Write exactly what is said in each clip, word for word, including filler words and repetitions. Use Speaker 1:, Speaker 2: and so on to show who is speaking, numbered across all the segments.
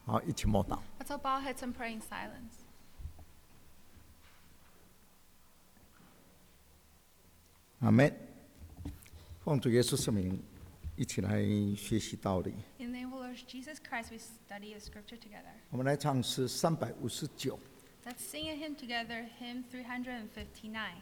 Speaker 1: 好，一起默祷。
Speaker 2: Let's all bow our heads and pray in silence.
Speaker 1: 阿们。奉主耶稣圣名，一起来学习道理。
Speaker 2: In the name of the Lord Jesus Christ, we study the scripture together.
Speaker 1: 我们来唱诗三百五十九。
Speaker 2: Let's sing a hymn together, hymn three hundred fifty-nine.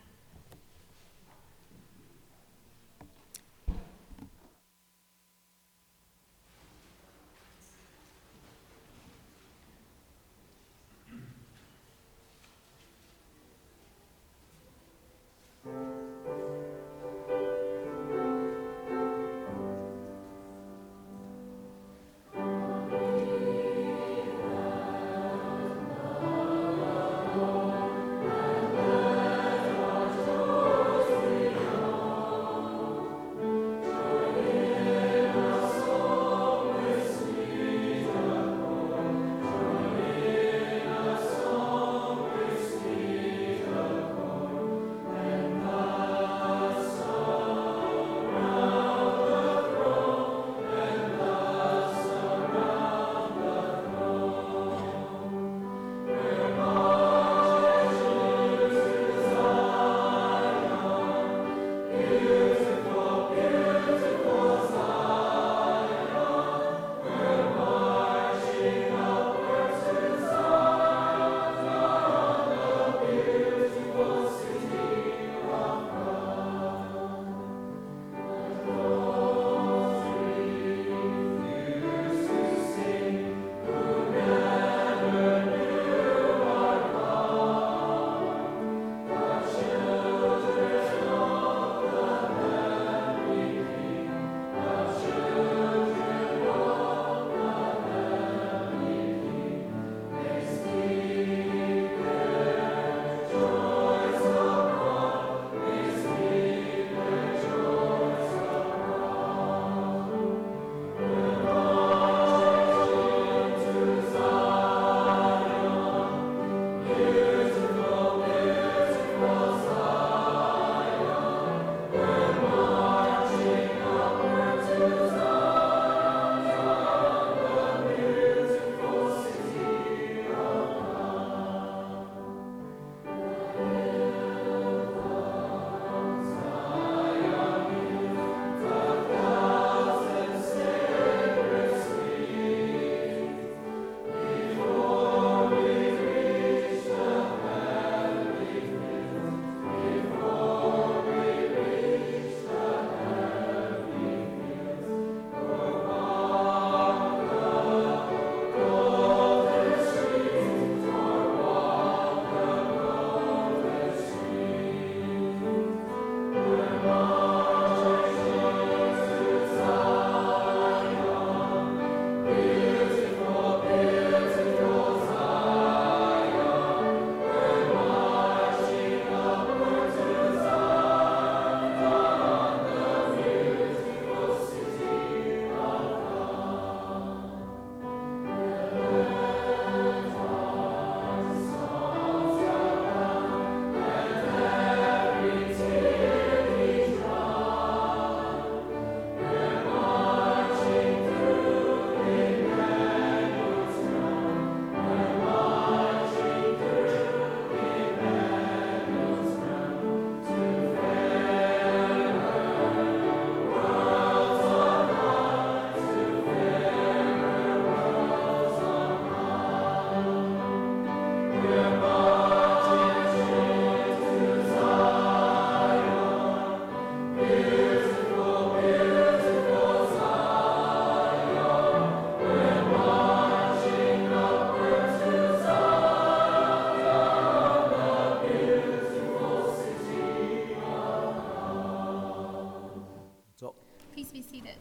Speaker 2: Please be seated.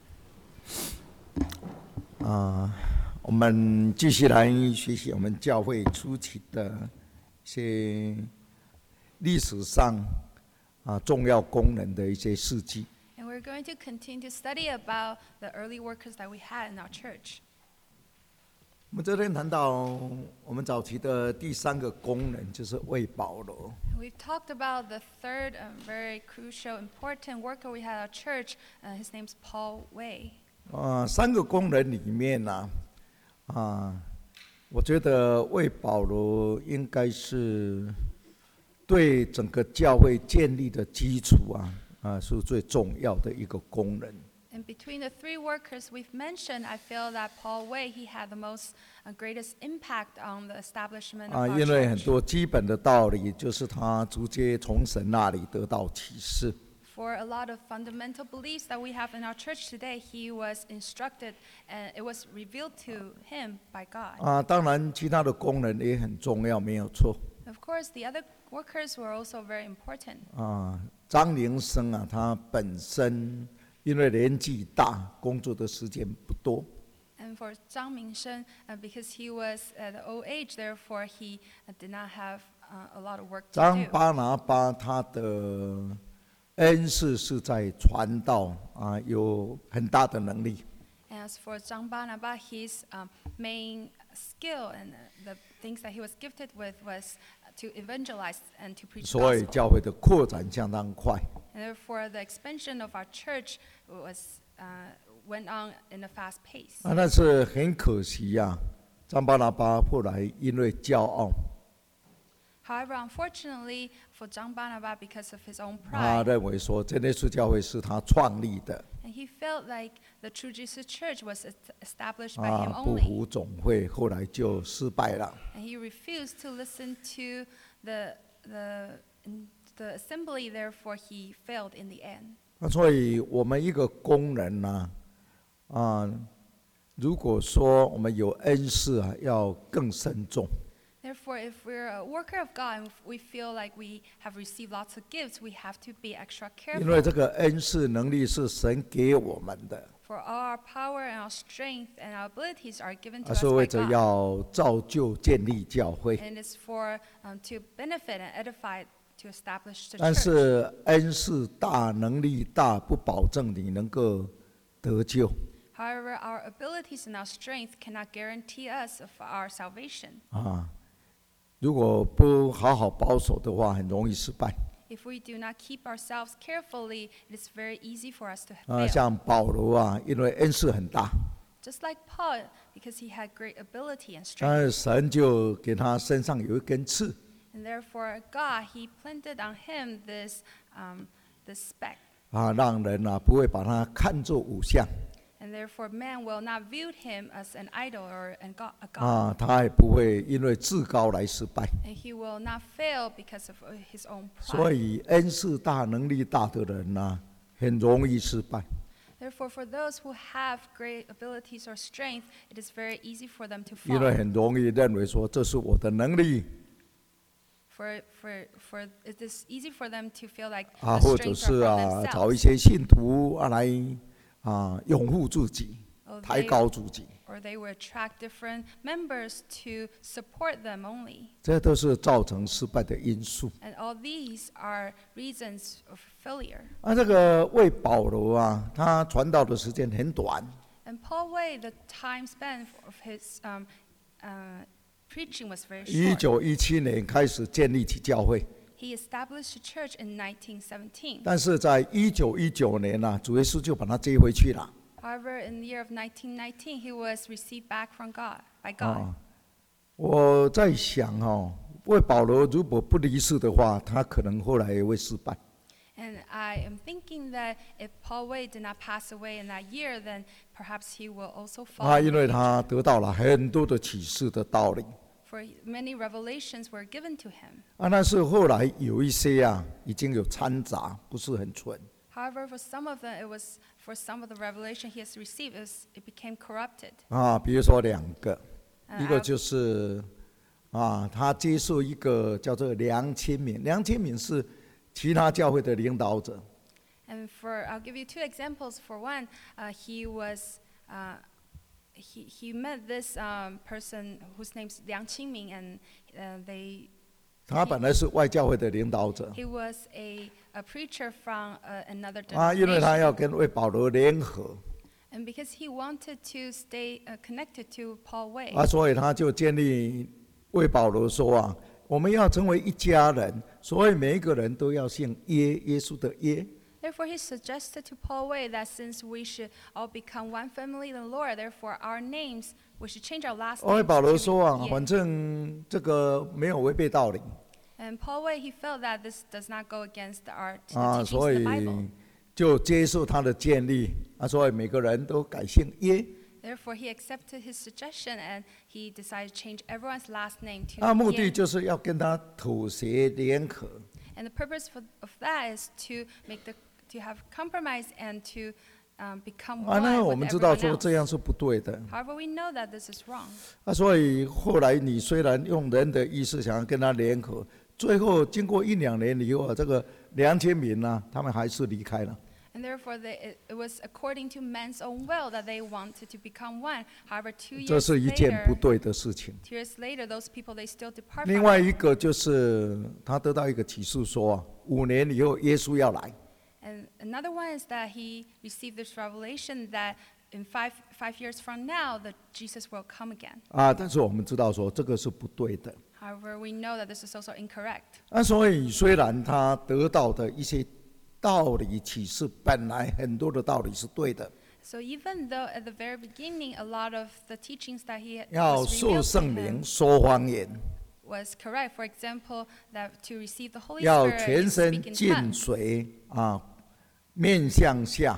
Speaker 1: 啊，我们继续来学习我们教会初期的一些历史上啊重要功能的一些事迹。
Speaker 2: And we're going to continue to study about the early workers that we had in our church.
Speaker 1: 我们昨天谈到我们早期的第三个功能就是为保罗。
Speaker 2: We've talked about the third um, very crucial, important worker we had at our church. Uh, his name's Paul Wei.
Speaker 1: 啊，三个功能里面呢、啊， 啊，我觉得为保罗应该是对整个教会建立的基础啊，啊是最重要的一个工人。
Speaker 2: And between the three workers we've mentioned, I feel that Paul Way, he had the most uh, greatest impact on the establishment
Speaker 1: 啊，
Speaker 2: of our
Speaker 1: 因为很
Speaker 2: church.
Speaker 1: 多基本的道理就是他直接从神那里得到启示。
Speaker 2: For a lot of fundamental beliefs that we have in our church today, he was instructed and it was revealed to him by God.
Speaker 1: 啊，当然其他的工人也很重要，没有错。
Speaker 2: Of course, the other workers were also very important.
Speaker 1: 啊，张宁生啊，他本身因为年纪大，工作的时间不多。
Speaker 2: And for Zhang Mingsheng, uh, because he was at the old age, therefore he uh, did not have uh, a lot of work to
Speaker 1: 张
Speaker 2: do.
Speaker 1: 巴拿巴他的恩赐是在传道啊，有很大的能力。
Speaker 2: As for Zhang Banaba, his um, main skill and uh, the things that he was gifted with was to evangelize and to preach the
Speaker 1: 所以
Speaker 2: gospel.
Speaker 1: 教会的扩展相当快。
Speaker 2: And therefore, the expansion of our church was uh, went on in a fast pace.
Speaker 1: 啊，但是很可惜呀、啊，张巴拿巴后来因为骄傲，
Speaker 2: However, unfortunately for Zhang Banaba, because of his own
Speaker 1: 他
Speaker 2: pride,
Speaker 1: 认为说真耶稣教会是他创立的
Speaker 2: and he felt like the True Jesus Church was est- established by
Speaker 1: 啊
Speaker 2: him，
Speaker 1: 不
Speaker 2: only.
Speaker 1: 服总会，后来就失败了。
Speaker 2: And he refused to listen to the, the, in the assembly, therefore he failed in the end.
Speaker 1: 那所以我们一个工人呢、啊，啊，如果说我们有恩赐啊，要更慎重。
Speaker 2: Therefore, if we're a worker of God and if we feel like we have received lots of gifts, we have to be extra
Speaker 1: 因为
Speaker 2: careful.
Speaker 1: 这个恩赐能力是神给我们的，
Speaker 2: For all our power and our strength and our abilities are given to
Speaker 1: 啊，
Speaker 2: us
Speaker 1: 是
Speaker 2: by
Speaker 1: 为着
Speaker 2: God.
Speaker 1: 要造就建立教会。
Speaker 2: And it's for um, to benefit and edify, to establish the
Speaker 1: 但
Speaker 2: church.
Speaker 1: 是恩赐大、能力大，不保证你能够得救。
Speaker 2: However, our abilities and our strength cannot guarantee us of our salvation.
Speaker 1: 啊，如果不好好保守的话，很容易失败。
Speaker 2: If we do not keep ourselves carefully, it is very easy for us to
Speaker 1: 啊，
Speaker 2: fail.
Speaker 1: 像保罗啊，因为恩赐很大，
Speaker 2: Just like Paul, because he had great ability and
Speaker 1: 但
Speaker 2: strength.
Speaker 1: 是神就给他身上有一根刺，
Speaker 2: And therefore, God, he planted on him this, um, this speck.
Speaker 1: 啊，让人啊不会把他看作偶像，
Speaker 2: And therefore, man will not view him as an idol or an go- a god.
Speaker 1: 啊，他也不会因为自高来失败。
Speaker 2: And he will not fail because of uh, his own
Speaker 1: 所
Speaker 2: pride.
Speaker 1: 以恩赐大、能力大的人呢、很容易失败。
Speaker 2: Therefore, for those who have great abilities or strength, it is very easy for them to
Speaker 1: 因为
Speaker 2: fall.
Speaker 1: 很容易认为说这是我的能力
Speaker 2: For, for, for, it is easy for them to feel like
Speaker 1: 啊，
Speaker 2: the
Speaker 1: 或者
Speaker 2: strengths
Speaker 1: 是
Speaker 2: are
Speaker 1: 啊
Speaker 2: from
Speaker 1: 找一
Speaker 2: themselves.
Speaker 1: 些信徒啊来啊拥护自己、
Speaker 2: Or
Speaker 1: 抬
Speaker 2: they,
Speaker 1: 高自己，
Speaker 2: or they will attract different members to support them only.
Speaker 1: 这都是造成失败的因素。
Speaker 2: And all these are reasons of failure.
Speaker 1: 啊，这个为保罗啊，他传道的时间很短，
Speaker 2: And Paul Way, the time span of his um, uh, preaching was very
Speaker 1: 一
Speaker 2: short.
Speaker 1: 九一七年开始建立起教会，
Speaker 2: He established a church in nineteen seventeen.
Speaker 1: 但是在一九一九年呢、啊，主耶稣就把他接回去了。
Speaker 2: However, in the year of nineteen nineteen, he was received back from God, by God.
Speaker 1: 啊，我在想哦，为保罗如果不离世的话，他可能后来也会失败。
Speaker 2: And I am thinking that if Paul Way did not pass away in that year, then perhaps he will also fall.
Speaker 1: 啊，
Speaker 2: in
Speaker 1: 因
Speaker 2: the
Speaker 1: 为
Speaker 2: future.
Speaker 1: 他得到了很多的启示的道理
Speaker 2: For many revelations were given to him.
Speaker 1: 啊，但是后来有一些啊，已经有掺杂，不是很纯
Speaker 2: However, for some of them, it was for some of the revelation he has received, it, was, it became corrupted.
Speaker 1: 啊。比如说两个，
Speaker 2: Uh,
Speaker 1: 一个
Speaker 2: I'll-
Speaker 1: 就是啊，他接受一个叫做梁清敏，梁清敏是其他教会的领导者
Speaker 2: And for, I'll give you two examples. For one, uh, he was, uh, he, he met this um, person whose name's Liang Qingming, and uh, they,
Speaker 1: 他本来是外教会的领导者
Speaker 2: he was a, a preacher from uh, another
Speaker 1: 啊，因为他
Speaker 2: denomination.
Speaker 1: 要跟为保罗联合
Speaker 2: And because he wanted to stay uh, connected to Paul Way,
Speaker 1: 啊，所以他就建立为保罗说啊，我们要成为一家人，所以每一个人都要信耶耶稣的耶。
Speaker 2: therefore he suggested to Paul Way that since we should all become one family in the Lord, therefore our names we should change our last
Speaker 1: 因为
Speaker 2: name
Speaker 1: 保罗
Speaker 2: to
Speaker 1: 说啊，
Speaker 2: Ye.
Speaker 1: 反正这个没有违背道理
Speaker 2: And Paul Wei, he felt that this does not go against our the
Speaker 1: 啊，
Speaker 2: teachings
Speaker 1: 所
Speaker 2: of
Speaker 1: 以
Speaker 2: the Bible.
Speaker 1: 就接受他的建议啊，所以每个人都改姓耶。
Speaker 2: Therefore, he accepted his suggestion and he decided to change everyone's last name to
Speaker 1: 那目的
Speaker 2: Ye.
Speaker 1: 就是要跟他妥协联合
Speaker 2: And the purpose for, of that is to make the to have compromise and to um, become
Speaker 1: 啊，那
Speaker 2: one
Speaker 1: 我
Speaker 2: with
Speaker 1: 们知道
Speaker 2: everyone
Speaker 1: 说这样
Speaker 2: else.
Speaker 1: 是不对的
Speaker 2: However, we know that this is wrong.
Speaker 1: 啊，所以后来你虽然用人的意思想要跟他联合，最后经过一两年以后啊，这个梁千民呢，他们还是离开了。
Speaker 2: And therefore, they, it, it was according to men's own will that they wanted to become one. However, two
Speaker 1: 这
Speaker 2: years
Speaker 1: 是一件不
Speaker 2: later,
Speaker 1: 对的事情。
Speaker 2: two years later, those people they still depart
Speaker 1: 另
Speaker 2: from
Speaker 1: 外
Speaker 2: it.
Speaker 1: 一个就是他得到一个启示说啊，五年以后耶稣要来
Speaker 2: And another one is that he received this revelation that in five five years from now, that Jesus will come again.
Speaker 1: 啊，但是我们知道说这个是不对的
Speaker 2: However, we know that this is also incorrect.
Speaker 1: 啊，所以虽然他得到的一些道理启示，本来很多的道理是对的，
Speaker 2: So even though at the very beginning, a lot of the teachings that he
Speaker 1: 要
Speaker 2: was
Speaker 1: 受
Speaker 2: revealed to
Speaker 1: 圣
Speaker 2: him
Speaker 1: 灵，说方言，
Speaker 2: was correct. For example, that to receive the Holy
Speaker 1: 要
Speaker 2: Spirit,
Speaker 1: 全
Speaker 2: you
Speaker 1: 身
Speaker 2: speak in
Speaker 1: 进
Speaker 2: tongues.
Speaker 1: 水啊，面向下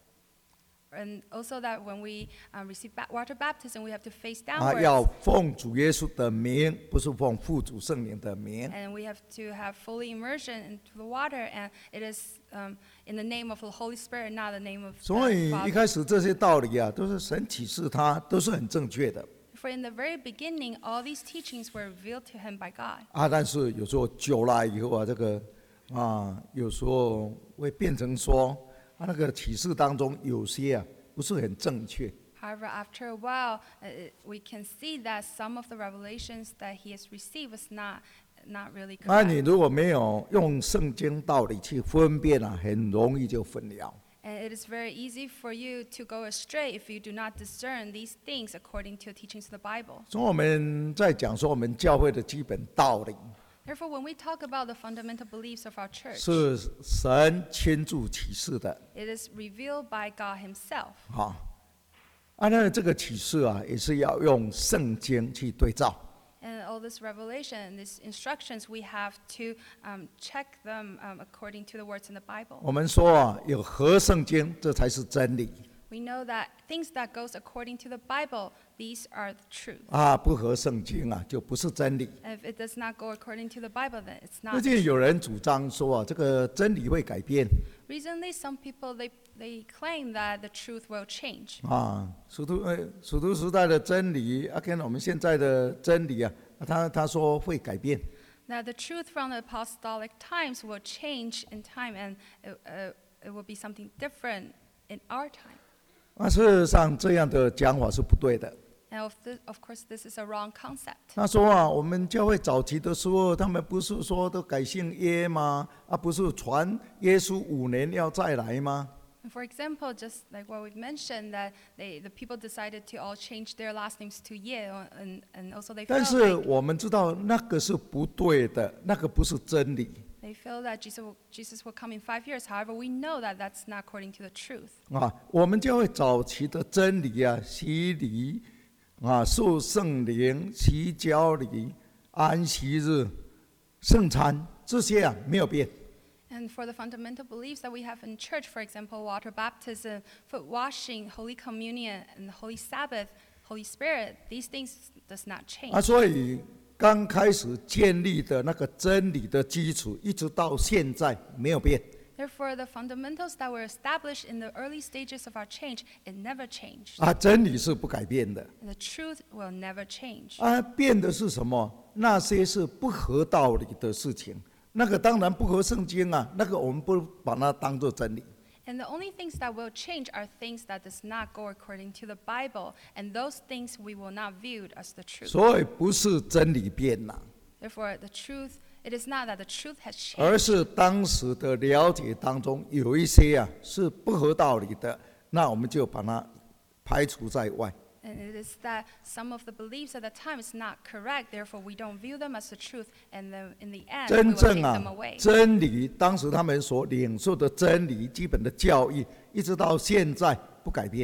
Speaker 2: And also that when we um, receive ba- water baptism, we have to face
Speaker 1: 啊，
Speaker 2: downwards.
Speaker 1: 要奉主耶稣的名，不是奉父主圣灵的名。
Speaker 2: And we have to have fully immersion into the water. And it is um, in the name of the Holy Spirit, not the name of
Speaker 1: 所
Speaker 2: the
Speaker 1: 以一
Speaker 2: Father.
Speaker 1: 开始这些道理啊，都是神启示他，都是很正确的
Speaker 2: For in the very beginning, all these teachings were revealed to him by God.
Speaker 1: 啊。但是有时候久了以后啊，这个啊，有时候会变成说啊，那个启示当中有些啊不是很正确
Speaker 2: However, after a while, uh, it- we can see that some of the revelations that he has received was not, not really
Speaker 1: 那你
Speaker 2: correct.
Speaker 1: 如果没有用圣经道理去分辨啊，很容易就混淆。
Speaker 2: And it is very easy for you to go astray if you do not discern these things according to the teachings of the Bible.
Speaker 1: 所以我们在讲说我们教会的基本道理，
Speaker 2: Therefore, when we talk about the fundamental beliefs of our church,
Speaker 1: 是神亲自启示的
Speaker 2: it is revealed by God himself.
Speaker 1: 啊。啊，那这个启示啊，也是要用圣经去对照。
Speaker 2: And all this revelation and these instructions, we have to um, check them um, according to the words in the Bible.
Speaker 1: 我们说啊，有合圣经，这才是真理
Speaker 2: We know that things that goes according to the Bible, these are the truth.
Speaker 1: 啊，不合圣经啊，就不是真理。
Speaker 2: And if it does not go according to the Bible, then it's
Speaker 1: 最
Speaker 2: not.
Speaker 1: 近有人主张说啊，这个真理会改变
Speaker 2: Recently, some people they they claim that the truth will change.
Speaker 1: 啊。使徒呃，使徒时代的真理啊，跟我们现在的真理啊，他他说会改变
Speaker 2: Now, the truth from the apostolic times will change in time, and it, uh, it will be something different in our time.
Speaker 1: 啊。事实上，这样的讲法是不对的。
Speaker 2: Now, of, this, of course, this is a wrong concept.
Speaker 1: 他说啊，我们教会早期的时候，他们不是说都改姓耶吗？啊，不是传耶稣五年要再来吗？
Speaker 2: And for example, just like what we've mentioned, that they, the people decided to all change their last names to Ye, and, and also they
Speaker 1: 但
Speaker 2: felt
Speaker 1: 是
Speaker 2: like
Speaker 1: 我们知道那个是不对的，那个不是真理
Speaker 2: they feel that Jesus will, Jesus will come in five years. However, we know that that's not according to the truth.
Speaker 1: 啊。我们教会早期的真理啊，洗礼啊，受圣灵、洗脚礼、安息日、圣餐这些啊没有变
Speaker 2: And for the fundamental beliefs that we have in church, for example, water baptism, foot washing, Holy Communion, and the Holy Sabbath, Holy Spirit, these things does not change.
Speaker 1: 啊。所以刚开始建立的那个真理的基础，一直到现在没有变。
Speaker 2: Therefore, the fundamentals that were established in the early stages of our change, it never changed.
Speaker 1: 啊，真理是不改变的
Speaker 2: And the truth will never change.
Speaker 1: 啊，变的是什么？那些是不合道理的事情，那个当然不合圣经啊，那个我们不把它当作真理。
Speaker 2: And the only things that will change are things that does not go according to the Bible, and those things we will not view as the truth.
Speaker 1: 所以不是真理变了，
Speaker 2: Therefore, the truth, it is not that the truth has
Speaker 1: 而
Speaker 2: changed,
Speaker 1: 是当时的了解当中有一些啊是不合道理的，那我们就把它排除在外。
Speaker 2: and it is that some of the beliefs at the time is not correct. Therefore, we don't view them as the truth, and then in the end, we
Speaker 1: 真
Speaker 2: will take
Speaker 1: 正
Speaker 2: them
Speaker 1: 啊
Speaker 2: away.
Speaker 1: 真理，当时他们所领受的真理、基本的教义，一直到现在不改变。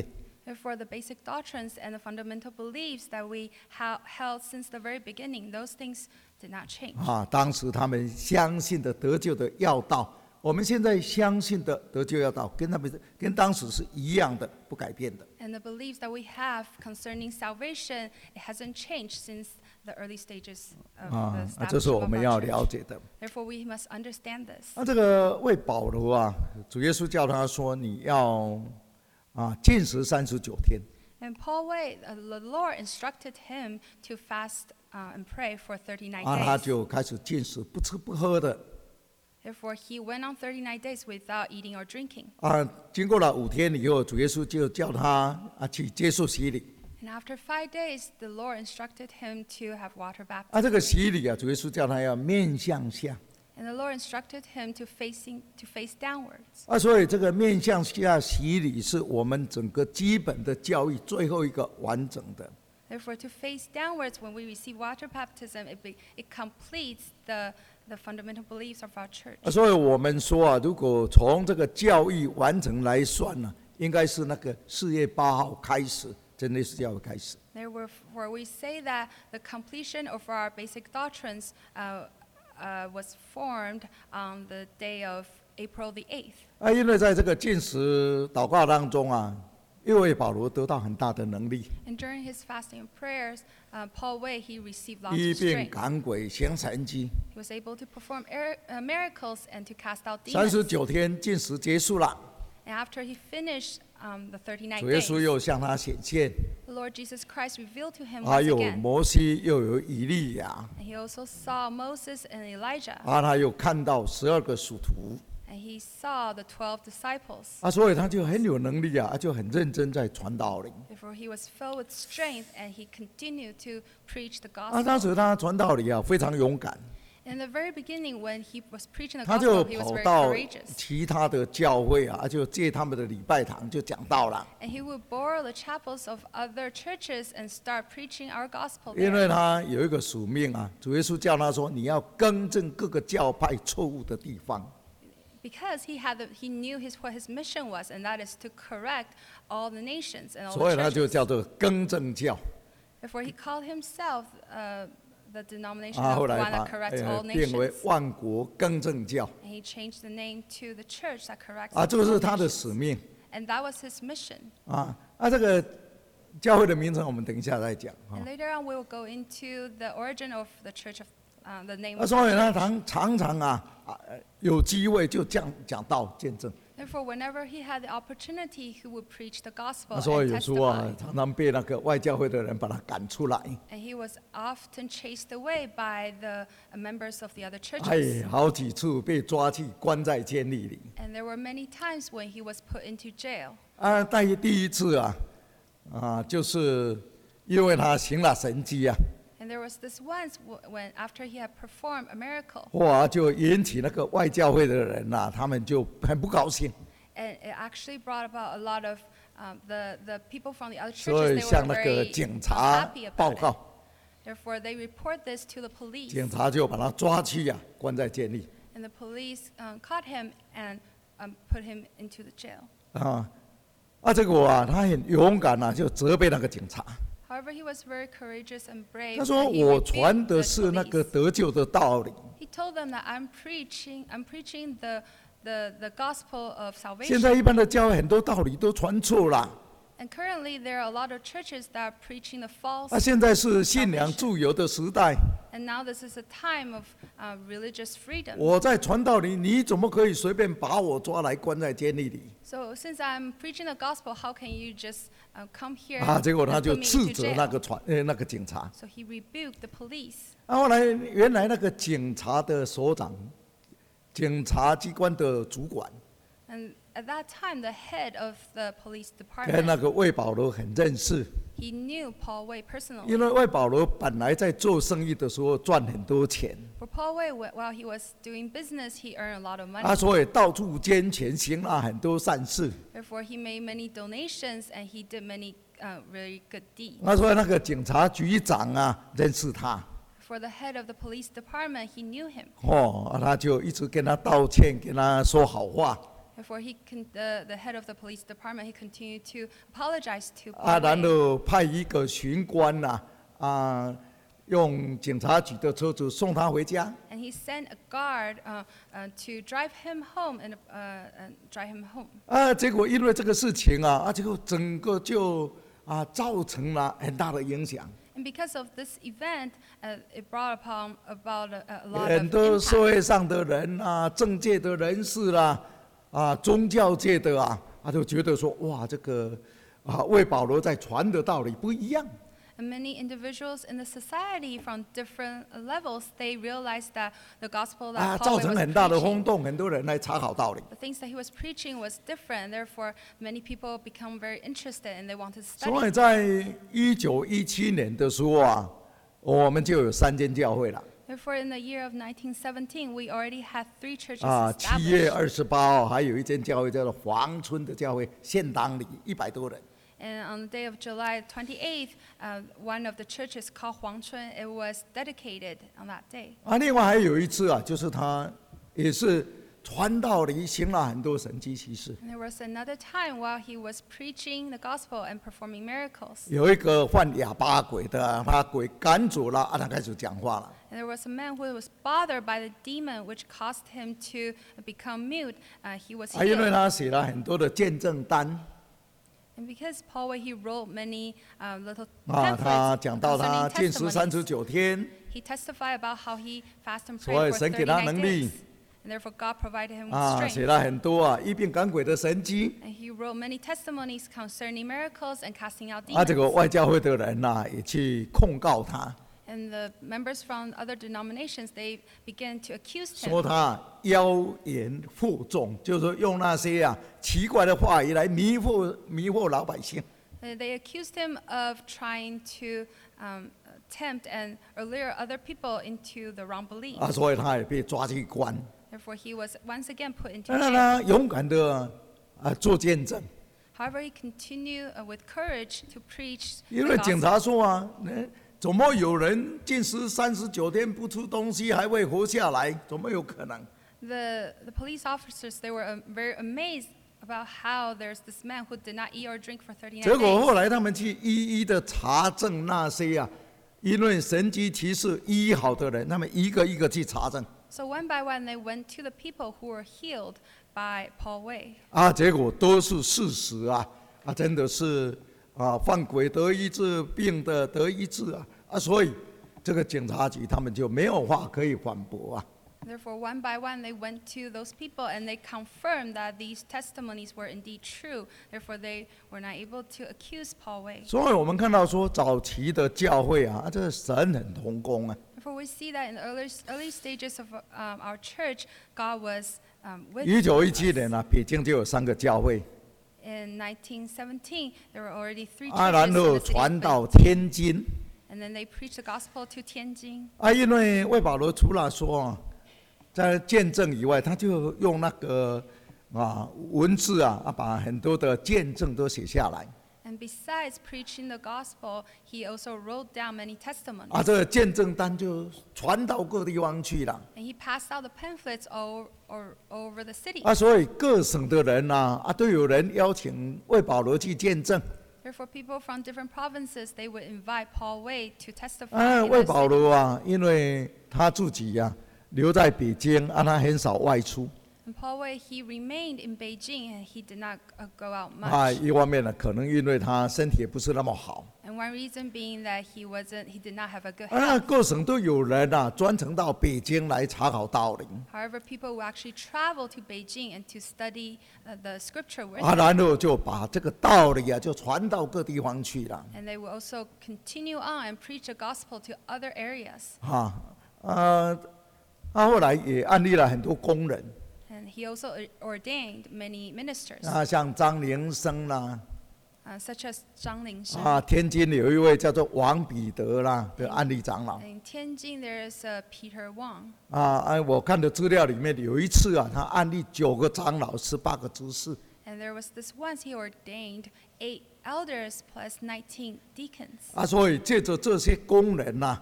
Speaker 2: Therefore, the basic doctrines and the fundamental beliefs that we ha- held since the very beginning, those things did not change.
Speaker 1: 啊，当时他们相信的得救的要道，我们现在相信的得救要道，跟他们跟当时是一样的，不改变的。
Speaker 2: And the beliefs that we have concerning salvation, it hasn't changed since the early stages of
Speaker 1: 啊
Speaker 2: the
Speaker 1: 啊，这是
Speaker 2: establishment
Speaker 1: 我
Speaker 2: of
Speaker 1: 们
Speaker 2: our
Speaker 1: 要
Speaker 2: church.
Speaker 1: 了解的。
Speaker 2: Therefore, we must understand this.
Speaker 1: 那、这个为保罗啊，主耶稣叫他说，你要啊禁食三十九天。
Speaker 2: And Paul Way, uh, the Lord instructed him to fast uh, and pray for thirty-nine
Speaker 1: 啊，他
Speaker 2: days.
Speaker 1: 就开始禁食，不吃不喝的。
Speaker 2: Therefore, he went on thirty-nine days without eating or drinking.
Speaker 1: 啊，经过了五天以后，主耶稣就叫他啊去接受洗礼。
Speaker 2: And after five days, the Lord instructed him to have water
Speaker 1: 啊，
Speaker 2: baptism.
Speaker 1: 这个洗礼啊，主耶稣叫他要面向下。
Speaker 2: And the Lord instructed him to facing to face downwards.
Speaker 1: 啊，所以这个面向下洗礼是我们整个基本的教育最后一个完整的。
Speaker 2: Therefore, to face downwards when we receive water baptism, it, be, it completes the, the fundamental beliefs of our church.
Speaker 1: 啊，所以我们说啊，如果从这个教育完成来算呢、应该是那个四月八号开始，真的是教会开始。
Speaker 2: Therefore, we say that the completion of our basic doctrines uh, uh, was formed on the day of April the eighth.
Speaker 1: 啊，因为在这个禁食祷告当中啊，因为保罗得到很大的能力，
Speaker 2: And during his fasting and prayers, uh, Paul Way, he received lots
Speaker 1: 医
Speaker 2: of
Speaker 1: 病
Speaker 2: strength.
Speaker 1: 赶鬼行神迹。
Speaker 2: He was able to perform er, uh, miracles and to cast out
Speaker 1: 三
Speaker 2: demons.
Speaker 1: 十九天禁食结束了，
Speaker 2: And after he finished um, the thirty-nine
Speaker 1: 主耶
Speaker 2: days,
Speaker 1: 稣又向他显现，
Speaker 2: the Lord Jesus Christ revealed to him
Speaker 1: 还
Speaker 2: once
Speaker 1: 有
Speaker 2: again.
Speaker 1: 摩西，又有以利亚，
Speaker 2: And he also saw Moses and Elijah.
Speaker 1: 啊，他又看到十二个属徒，
Speaker 2: And he saw the twelve disciples.
Speaker 1: 啊，所以他就很有能力啊，就很认真在传道理。
Speaker 2: Therefore, he was filled with strength and he continued to preach the
Speaker 1: 啊，当
Speaker 2: gospel.
Speaker 1: 时他传道理啊，非常勇敢，
Speaker 2: In the very beginning, when he was preaching the
Speaker 1: 他就
Speaker 2: gospel, he was
Speaker 1: 跑
Speaker 2: very
Speaker 1: 到
Speaker 2: courageous.
Speaker 1: 其他的教会啊，就借他们的礼拜堂就讲道了。
Speaker 2: And he would borrow the chapels of other churches and start preaching our gospel
Speaker 1: 因为
Speaker 2: there.
Speaker 1: 他有一个使命啊，主耶稣叫他说，你要更正各个教派错误的地方。
Speaker 2: Because he had the, he knew his what his mission was, and that is to correct all the nations and all
Speaker 1: 所以
Speaker 2: the
Speaker 1: 他就
Speaker 2: churches.
Speaker 1: 叫做更正教。
Speaker 2: Therefore, he called himself uh, the denomination
Speaker 1: 啊，
Speaker 2: of
Speaker 1: 后
Speaker 2: the
Speaker 1: 来
Speaker 2: one
Speaker 1: 把
Speaker 2: that corrects
Speaker 1: 呃
Speaker 2: all
Speaker 1: 变为
Speaker 2: nations.
Speaker 1: 万国更正教。
Speaker 2: And he changed the name to the church that corrects
Speaker 1: 啊，这个
Speaker 2: all
Speaker 1: 是他的
Speaker 2: nations.
Speaker 1: 使命
Speaker 2: And that was his mission.
Speaker 1: 啊。啊，这个教会的名称我们等一下再讲啊
Speaker 2: And。later on, we will go into the origin of the church of uh, the name
Speaker 1: 啊，
Speaker 2: of
Speaker 1: 所以
Speaker 2: the
Speaker 1: 呢，
Speaker 2: church.
Speaker 1: 常常常啊啊呃有机会就讲讲道见证。
Speaker 2: Therefore, whenever he had the opportunity, he would preach the gospel
Speaker 1: 啊，所以
Speaker 2: and
Speaker 1: 有时候啊
Speaker 2: testify.
Speaker 1: 常常被那个外教会的人把他赶出来。
Speaker 2: And he was often chased away by the uh, members of the other
Speaker 1: 哎
Speaker 2: churches.，
Speaker 1: 好几次被抓去关在监狱里。
Speaker 2: And there were many times when he was put into jail.
Speaker 1: 啊，但是第一次啊啊，就是因为他行了神迹啊，
Speaker 2: And there was this once w- when, after he had performed a miracle,
Speaker 1: 哇，就引起那个外教会的人呐、他们就很不高兴。
Speaker 2: and it actually brought about a lot of um, the the people from the other
Speaker 1: 所
Speaker 2: churches.
Speaker 1: 以
Speaker 2: They
Speaker 1: 向
Speaker 2: were
Speaker 1: 那个
Speaker 2: very
Speaker 1: 警
Speaker 2: uh,
Speaker 1: 察
Speaker 2: happy
Speaker 1: 报
Speaker 2: about it.
Speaker 1: 告，
Speaker 2: Therefore, they report this to the police,
Speaker 1: 警察就把他抓去呀、关在监狱
Speaker 2: and the police um, caught him and um, put him into the jail.
Speaker 1: 啊。啊，这个我啊，他很勇敢啊，就责备那个警察。
Speaker 2: However, he was very courageous and brave.
Speaker 1: 他说：“
Speaker 2: and he
Speaker 1: 我
Speaker 2: rebuked
Speaker 1: 传
Speaker 2: the
Speaker 1: 的是那个
Speaker 2: police.
Speaker 1: 得救的道理。
Speaker 2: He told them that I'm preaching, I'm preaching the, the, the gospel of
Speaker 1: 现在
Speaker 2: salvation.
Speaker 1: 一般的教会很多道理都传错了。
Speaker 2: And currently, there are a lot of churches that are preaching the false.
Speaker 1: 啊，现在是信仰自由的时代，
Speaker 2: And now this is a time of uh, religious freedom.
Speaker 1: 我在传道理，你怎么可以随便把我抓来关在监狱里？
Speaker 2: So since I'm preaching the gospel, how can you just uh, come here
Speaker 1: 啊，结果
Speaker 2: and
Speaker 1: 他就
Speaker 2: put me
Speaker 1: 斥
Speaker 2: into
Speaker 1: 责那
Speaker 2: jail?
Speaker 1: 个传呃那个警察。
Speaker 2: So he rebuked the police.
Speaker 1: 啊，后来原来那个警察的首长，警察机关的主管，
Speaker 2: And at that time, the head of the police
Speaker 1: 跟那
Speaker 2: department,
Speaker 1: 个魏保罗很认识，
Speaker 2: he knew Paul Way personally.
Speaker 1: 因为魏保罗本来在做生意的时候赚很多钱，
Speaker 2: For Paul Way, wh- while he was doing business, he earned a lot of money.
Speaker 1: 啊，所以到处捐钱，行了很多善事。
Speaker 2: Therefore, he made many donations and he did many uh, really good deeds.
Speaker 1: 啊，所以那个警察局长啊认识他，
Speaker 2: For the head of the police department, he knew him.
Speaker 1: 哦，啊他就一直跟他道歉，跟他说好话。
Speaker 2: Therefore, he con- the, the head of the police department, he continued to apologize to
Speaker 1: 啊，
Speaker 2: Paul
Speaker 1: 然
Speaker 2: Wei.
Speaker 1: 后派一个巡官呐、啊，用警察局的车子送他回家。
Speaker 2: And he sent a guard uh, uh, to drive him home and, uh, and drive him home.
Speaker 1: 啊，结果因为这个事情啊，啊，结果整个就啊造成了很大的影响，
Speaker 2: And because of this event, uh, it brought upon about a, a lot
Speaker 1: 很
Speaker 2: of
Speaker 1: 多社
Speaker 2: impact.
Speaker 1: 会上的人啊、政界的人士啦、啊、宗教界的啊，啊，就觉得说，哇，这个啊，为保罗在传的道理不一样。
Speaker 2: And many individuals in the society from different levels, they realized that the gospel
Speaker 1: 啊，
Speaker 2: that
Speaker 1: 造
Speaker 2: Paul Wei
Speaker 1: 成
Speaker 2: was
Speaker 1: 很大的轰
Speaker 2: preaching,
Speaker 1: 动，很多人来查考道理。
Speaker 2: the things that he was preaching was different. Therefore, many people become very interested and they wanted to
Speaker 1: 所
Speaker 2: study.
Speaker 1: 以在一九一七年的时候啊，我们就有三间教会了。
Speaker 2: Therefore, in the year of nineteen seventeen, we already had three churches
Speaker 1: 啊，七月
Speaker 2: established.
Speaker 1: 二十八号还有一间教会叫做黄村的教会，献堂礼一百多人。
Speaker 2: And on the day of July twenty-eighth, uh, one of the churches called Huangchun, it was dedicated on that day.
Speaker 1: 啊，另外还有一次啊，就是他也是传道理，行了很多神迹奇事。
Speaker 2: And there was another time while he was preaching the gospel and performing miracles.
Speaker 1: 有一个患哑巴鬼的，把鬼赶走了，啊，他开始讲话了。
Speaker 2: And there was a man who was bothered by the demon, which caused him to become mute. Uh, he was
Speaker 1: 啊，因为
Speaker 2: healed.
Speaker 1: 他写了很多的见证单
Speaker 2: And because Paul Wei, he wrote many uh, little
Speaker 1: 啊，他
Speaker 2: pamphlets
Speaker 1: 讲到他
Speaker 2: concerning
Speaker 1: 禁食三十
Speaker 2: testimonies.
Speaker 1: 九天，
Speaker 2: He testified about how he fasted and
Speaker 1: 所以
Speaker 2: prayed for
Speaker 1: 神给他
Speaker 2: thirty-nine
Speaker 1: 能力
Speaker 2: days. And therefore, God provided him with
Speaker 1: 啊，
Speaker 2: strength.
Speaker 1: 写了很多啊，医病赶鬼的神迹。
Speaker 2: And he wrote many testimonies concerning miracles and casting out
Speaker 1: 啊，这个
Speaker 2: demons.
Speaker 1: 外教会的人呐、也去控告他，
Speaker 2: And the members from other denominations, they began to accuse
Speaker 1: 说
Speaker 2: him.
Speaker 1: 他妖言惑众，就是说用那些啊奇怪的话语来迷惑迷惑老百姓。
Speaker 2: Uh, They accused him of trying to um, tempt and lure other people into the wrong beliefs.
Speaker 1: 啊，所以他也被抓去关。
Speaker 2: Therefore, he was once again put into
Speaker 1: 但是
Speaker 2: jail.
Speaker 1: 他勇敢的啊做见证，
Speaker 2: However, he continued uh, with courage to preach
Speaker 1: 因
Speaker 2: the
Speaker 1: 为警
Speaker 2: gospel.
Speaker 1: 察说啊，哎怎么有人禁食三十九天不吃东西还会活下来？怎么有可能？
Speaker 2: The, the police officers, they were um, very amazed about how there's this man who did not eat or drink for
Speaker 1: 结
Speaker 2: thirty-nine
Speaker 1: 果
Speaker 2: days.
Speaker 1: 后来他们去一一的查证那些啊，因为神迹奇事医好的人，他们一个一个去查证。
Speaker 2: So one by one, they went to the people who were healed by Paul Wei.
Speaker 1: 啊，结果都是事实啊，啊，真的是啊，犯鬼得医治，病的得医治啊，啊，所以这个警察局他们就没有话可以反驳啊。
Speaker 2: Therefore, one by one, they went to those people and they confirmed that these testimonies were indeed true. Therefore, they were not able to accuse Paul Wei.
Speaker 1: 所以我们看到说，早期的教会啊，啊这个神很同工啊。
Speaker 2: Therefore, we see that in the early, early stages of um, our church, God was um, with
Speaker 1: 一九一七
Speaker 2: us.
Speaker 1: 年啊，北京就有三个教会
Speaker 2: In nineteen seventeen, there were already three
Speaker 1: 啊，
Speaker 2: churches
Speaker 1: 然
Speaker 2: in
Speaker 1: 后
Speaker 2: the city
Speaker 1: 传
Speaker 2: of
Speaker 1: 到
Speaker 2: Beijing.
Speaker 1: 天津
Speaker 2: And then they preached the gospel to Tianjin.
Speaker 1: 啊，因为魏保罗除了说啊，在见证以外，他就用那个啊文字啊啊，把很多的见证都写下来。
Speaker 2: And besides preaching the gospel, he also wrote down many testimonies.
Speaker 1: 啊，这个见证单就传到各地方去了。
Speaker 2: And he passed out the pamphlets all, or, over the city.
Speaker 1: 啊，所以各省的人呐、啊，都有人邀请魏保罗去见证。
Speaker 2: Therefore, people from different provinces, they would invite Paul Wei to testify
Speaker 1: 啊，
Speaker 2: in
Speaker 1: 魏
Speaker 2: the
Speaker 1: 保
Speaker 2: city.
Speaker 1: 罗啊，因为他自己呀、留在北京，啊，他很少外出。
Speaker 2: And Paul Wei, he remained in Beijing and he did not uh, go out
Speaker 1: 啊，
Speaker 2: much.
Speaker 1: 一方面呢，可能因为他身体也不是那么好。
Speaker 2: And one reason being that he wasn't, he did not have a good
Speaker 1: 啊，
Speaker 2: health.
Speaker 1: 各省都有人啊，专程到北京来查考道理。
Speaker 2: However, people will actually travel to Beijing and to study uh, the scripture with
Speaker 1: 啊，
Speaker 2: him.
Speaker 1: 然后就把这个道理啊，就传到各地方去了。
Speaker 2: And they will also continue on and preach the gospel to other areas.
Speaker 1: 啊，啊，他后来也安利了很多工人。
Speaker 2: And he also o- ordained many ministers,
Speaker 1: 啊，像张灵生啦，
Speaker 2: uh, such as Zhang Lingshan.
Speaker 1: 啊，天津有一位叫做王彼得啦的安利长老。
Speaker 2: In Tianjin, there is uh, Peter Wang.
Speaker 1: 啊，哎，我看的资料里面有一次啊，他安利九个长老，十八个执事。
Speaker 2: And there was this once he ordained eight elders plus nineteen deacons.
Speaker 1: 啊，所以借着这些工人呐、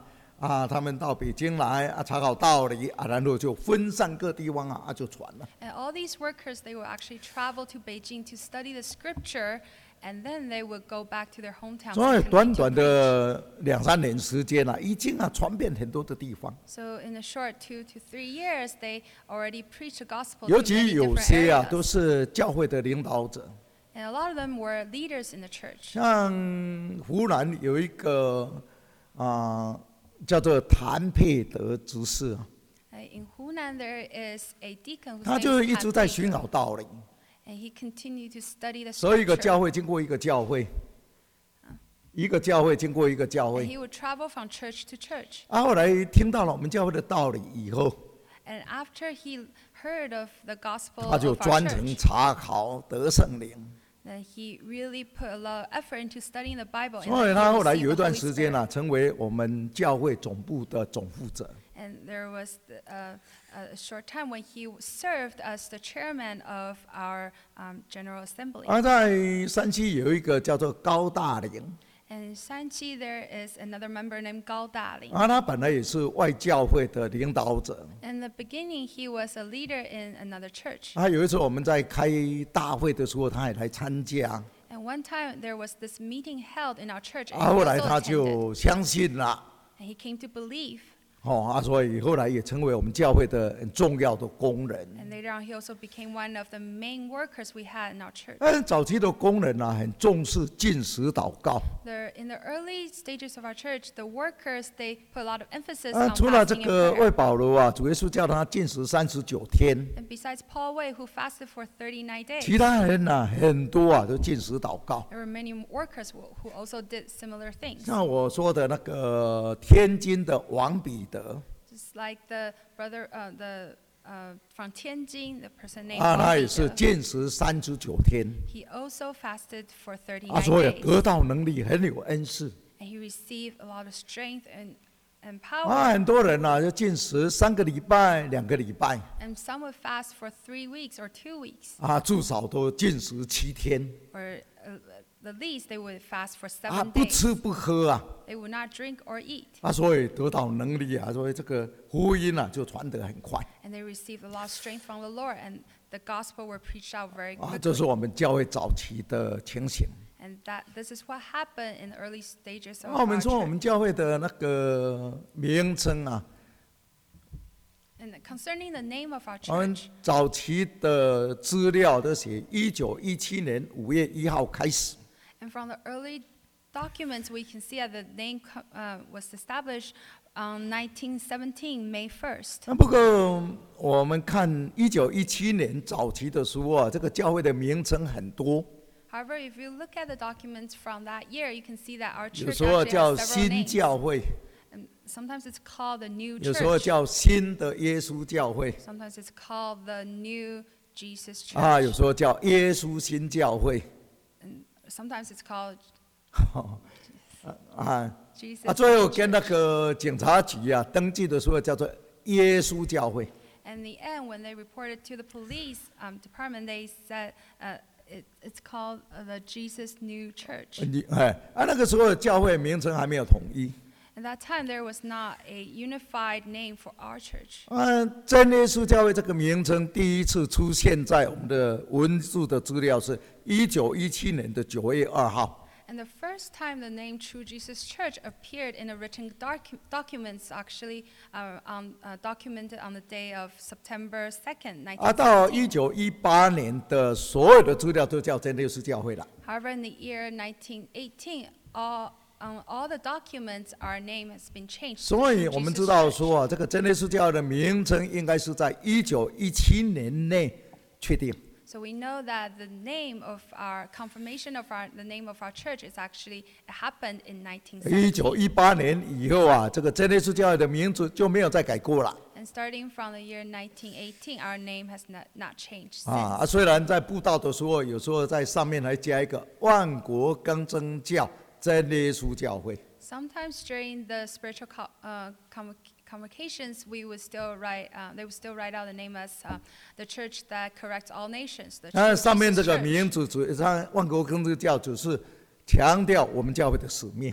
Speaker 1: 啊，他们到北京来啊，查考道理啊，然后就分散各地方啊，啊就传了。
Speaker 2: And all these workers, they will actually travel to Beijing to study the scripture, and then they would go back to their hometowns
Speaker 1: 所以
Speaker 2: and
Speaker 1: 短
Speaker 2: continue
Speaker 1: 短
Speaker 2: to preach.
Speaker 1: 的两三年时间啊，已经啊传遍很多的地方。
Speaker 2: So in a short two to three years, they already preached the gospel
Speaker 1: 尤
Speaker 2: to
Speaker 1: 其
Speaker 2: many
Speaker 1: 有
Speaker 2: different
Speaker 1: 些啊，都
Speaker 2: areas.
Speaker 1: 是教会的领导者。
Speaker 2: And a lot of them were leaders in the church.
Speaker 1: 像湖南有一个啊、叫做谭佩德执事啊，
Speaker 2: Uh, in Hunan, there is a deacon whose
Speaker 1: 他
Speaker 2: name
Speaker 1: 就
Speaker 2: is
Speaker 1: 一直
Speaker 2: Han
Speaker 1: 在
Speaker 2: Pei,
Speaker 1: 寻找道理。
Speaker 2: and he continued to study the
Speaker 1: 所以一个
Speaker 2: scripture.
Speaker 1: 教会经过一个教会，一个教会经过一个教
Speaker 2: And
Speaker 1: 会。
Speaker 2: he would travel from church to church.
Speaker 1: 啊，后来听到了我们教会的道理以后，
Speaker 2: And after he heard of the gospel
Speaker 1: 他就
Speaker 2: of our
Speaker 1: 专程
Speaker 2: church,
Speaker 1: 查考得圣灵。
Speaker 2: then he really put a lot of effort into studying the Bible. And
Speaker 1: 所以
Speaker 2: then
Speaker 1: 他
Speaker 2: he
Speaker 1: 后来
Speaker 2: received
Speaker 1: 有一
Speaker 2: the
Speaker 1: 段
Speaker 2: Holy
Speaker 1: 时间
Speaker 2: Spirit.
Speaker 1: 呢、成为我们教会总部的总负责。
Speaker 2: And there was the, uh, a short time when he served as the chairman of our um, General Assembly.
Speaker 1: 而在山西有一个叫做高大林，
Speaker 2: And in Shanxi, there is another member named Gao Daling.
Speaker 1: 啊，他本来也是外教会的领导者。
Speaker 2: In the beginning, he was a leader in another church.
Speaker 1: 啊，有一次我们在开大会的时候，他也来参加。
Speaker 2: And one time, there was this meeting held in our church, and
Speaker 1: 啊，
Speaker 2: he
Speaker 1: 后来
Speaker 2: also
Speaker 1: 他
Speaker 2: attended.
Speaker 1: 就相信了，
Speaker 2: And he came to believe.
Speaker 1: 哦，啊，所以后来也成为我们教会的很重要的工人。
Speaker 2: And later on, he also became one of the main workers we had in our church.
Speaker 1: 但是早期的工人呢、很重视禁食祷告。
Speaker 2: The, in the early stages of our church, the workers, they put a lot of emphasis
Speaker 1: 啊，
Speaker 2: on
Speaker 1: 除了这
Speaker 2: fasting
Speaker 1: 个
Speaker 2: and
Speaker 1: 为
Speaker 2: prayer.
Speaker 1: 保罗啊，主耶稣叫他禁食三十九天，
Speaker 2: And besides Paul Wei, who fasted for thirty-nine days,
Speaker 1: 其他人呢、很多啊都禁食祷告。
Speaker 2: there were many workers who, who also did similar things.
Speaker 1: 像我说的那个天津的王彼得
Speaker 2: Just like the brother, uh, the uh, from Tianjin, the person named
Speaker 1: 啊，他
Speaker 2: Wang
Speaker 1: 也是
Speaker 2: Bide,
Speaker 1: 禁食三十九天
Speaker 2: he also fasted for
Speaker 1: 啊，
Speaker 2: thirty-nine
Speaker 1: 所以
Speaker 2: days.
Speaker 1: 得到能力很有恩赐
Speaker 2: And he received a lot of strength and, and
Speaker 1: 啊。
Speaker 2: power.
Speaker 1: 很多人呢、就禁食三个礼拜、两个礼拜
Speaker 2: And some would fast for three weeks or two weeks.
Speaker 1: 啊，至少都禁食七天
Speaker 2: Or uh, the least, they would fast for
Speaker 1: 啊，
Speaker 2: seven
Speaker 1: 不
Speaker 2: days.
Speaker 1: 吃不喝啊
Speaker 2: They would not drink or eat.
Speaker 1: 啊，所以得到能力啊，所以这个福音啊就传得很快
Speaker 2: And they received a lot of strength from the Lord. And the gospel were preached out very
Speaker 1: 啊，这
Speaker 2: quickly.
Speaker 1: 是我们教会早期的情形。
Speaker 2: And that this is what happened in the early stages of
Speaker 1: 那我
Speaker 2: our
Speaker 1: 们说我们
Speaker 2: church.
Speaker 1: 教会的那个名称啊，
Speaker 2: And concerning the name of our
Speaker 1: 我们
Speaker 2: church,
Speaker 1: 早期的资料都写一九一七年五月一号开始。
Speaker 2: and from the early documents, we can see that the name co- uh, was established on nineteen seventeen, May first.
Speaker 1: 那不过我们看一九一七年早期的时候啊，这个教会的名称很多，
Speaker 2: However, if you look at the documents from that year, you can see that our
Speaker 1: 有
Speaker 2: church
Speaker 1: 时候
Speaker 2: actually
Speaker 1: 叫
Speaker 2: has several
Speaker 1: 新
Speaker 2: names.
Speaker 1: 教会，
Speaker 2: And sometimes it's called the New
Speaker 1: 有时候
Speaker 2: Church.
Speaker 1: 叫新的耶稣教会
Speaker 2: Sometimes it's called the New Jesus
Speaker 1: 啊，有
Speaker 2: Church.
Speaker 1: 时候叫耶稣新教会
Speaker 2: And sometimes it's called
Speaker 1: 啊
Speaker 2: Jesus
Speaker 1: 啊，最后
Speaker 2: Church.
Speaker 1: 跟那个警察局啊登记的时候叫做耶稣教会。
Speaker 2: And in the end, when they reported to the police um, department, they said uh, it, it's called uh, the Jesus New Church.
Speaker 1: 你哎啊，那个时候教会名称还没有统一
Speaker 2: At that time, there was not a unified name for our church.
Speaker 1: 啊。真耶稣教会这个名称第一次出现在我们的文字的资料是一九一七年的九月二号。
Speaker 2: And the first time the name True Jesus Church appeared in the written docu- documents, actually uh, on, uh, documented on the day of September second,
Speaker 1: 啊，到一
Speaker 2: nineteen seventeen.
Speaker 1: 九一八年的所有的资料都叫真耶稣教会了。
Speaker 2: However, in the year nineteen eighteen, all, on all the documents, our name has been changed. to
Speaker 1: 所以
Speaker 2: True
Speaker 1: 我们
Speaker 2: Jesus
Speaker 1: 知道
Speaker 2: Church.
Speaker 1: 说啊，这个真耶稣教会的名称应该是在一九一七年内确定。
Speaker 2: So we know that the name of our confirmation of our the name of our church is actually happened in nineteen
Speaker 1: 一九
Speaker 2: seventeen.
Speaker 1: 一八年以后啊，这个真耶稣教会的名字就没有再改过了
Speaker 2: And starting from the year nineteen eighteen, our name has not, not changed
Speaker 1: 啊。
Speaker 2: since.
Speaker 1: 啊虽然在布道的时候，有时候在上面还加一个万国更正教真耶稣教会。
Speaker 2: Sometimes during the spiritual co- uh, convoc- convocations, we would still write. Uh, they would still write out the name as uh, the church that corrects all nations. The
Speaker 1: 那
Speaker 2: True
Speaker 1: 上面
Speaker 2: Jesus
Speaker 1: 这个
Speaker 2: Church.
Speaker 1: 名字主上万国更正教只是强调我们教会的使命。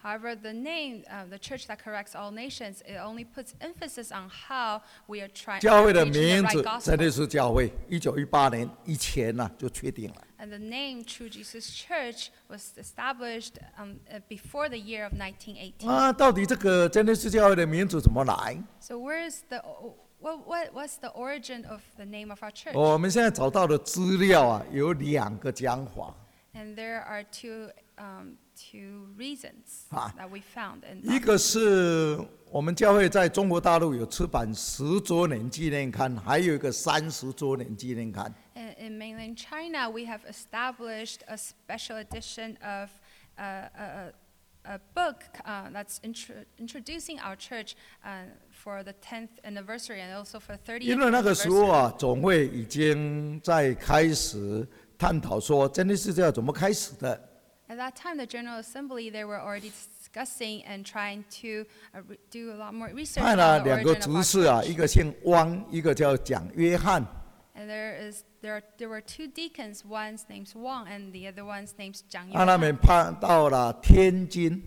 Speaker 2: However, the name, uh, the church that corrects all nations, it only puts emphasis on how we are trying
Speaker 1: 教会的
Speaker 2: preaching the
Speaker 1: 名
Speaker 2: right
Speaker 1: 字
Speaker 2: gospel.
Speaker 1: 真耶稣教会，一九一八年以前呢、就确定了。
Speaker 2: And the name True Jesus Church was established um, uh, before the year of nineteen eighteen.
Speaker 1: 啊，到底这个真耶稣教会的名字怎么来？
Speaker 2: So where is the what what what's the origin of the name of our church?
Speaker 1: 我们现在找到的资料啊，有两个讲法。
Speaker 2: And there are two um, two reasons
Speaker 1: 啊
Speaker 2: that we found. And
Speaker 1: 一个是我们教会在中国大陆有出版十周年纪念刊，还有一个三十周年纪念刊。
Speaker 2: in, in mainland China, we have established a special edition of uh, a, a book uh, that's intro introducing our church uh, for the tenth anniversary and also for thirtieth
Speaker 1: 因为那个时候
Speaker 2: anniversary.
Speaker 1: 啊，总会已经在开始探讨说，真耶稣教怎么开始的。
Speaker 2: At that time, the General Assembly, they were already discussing and trying to uh, re do a lot more research
Speaker 1: 派
Speaker 2: on
Speaker 1: 了
Speaker 2: the
Speaker 1: 两个
Speaker 2: origin of
Speaker 1: 执
Speaker 2: our
Speaker 1: 事啊，
Speaker 2: church.
Speaker 1: 一个姓汪，一个叫蒋约翰。
Speaker 2: And there is there are, there were two deacons. One's name's Wang, and the other one's name's Zhang
Speaker 1: 啊，他们
Speaker 2: Yuan.
Speaker 1: 派到了天津，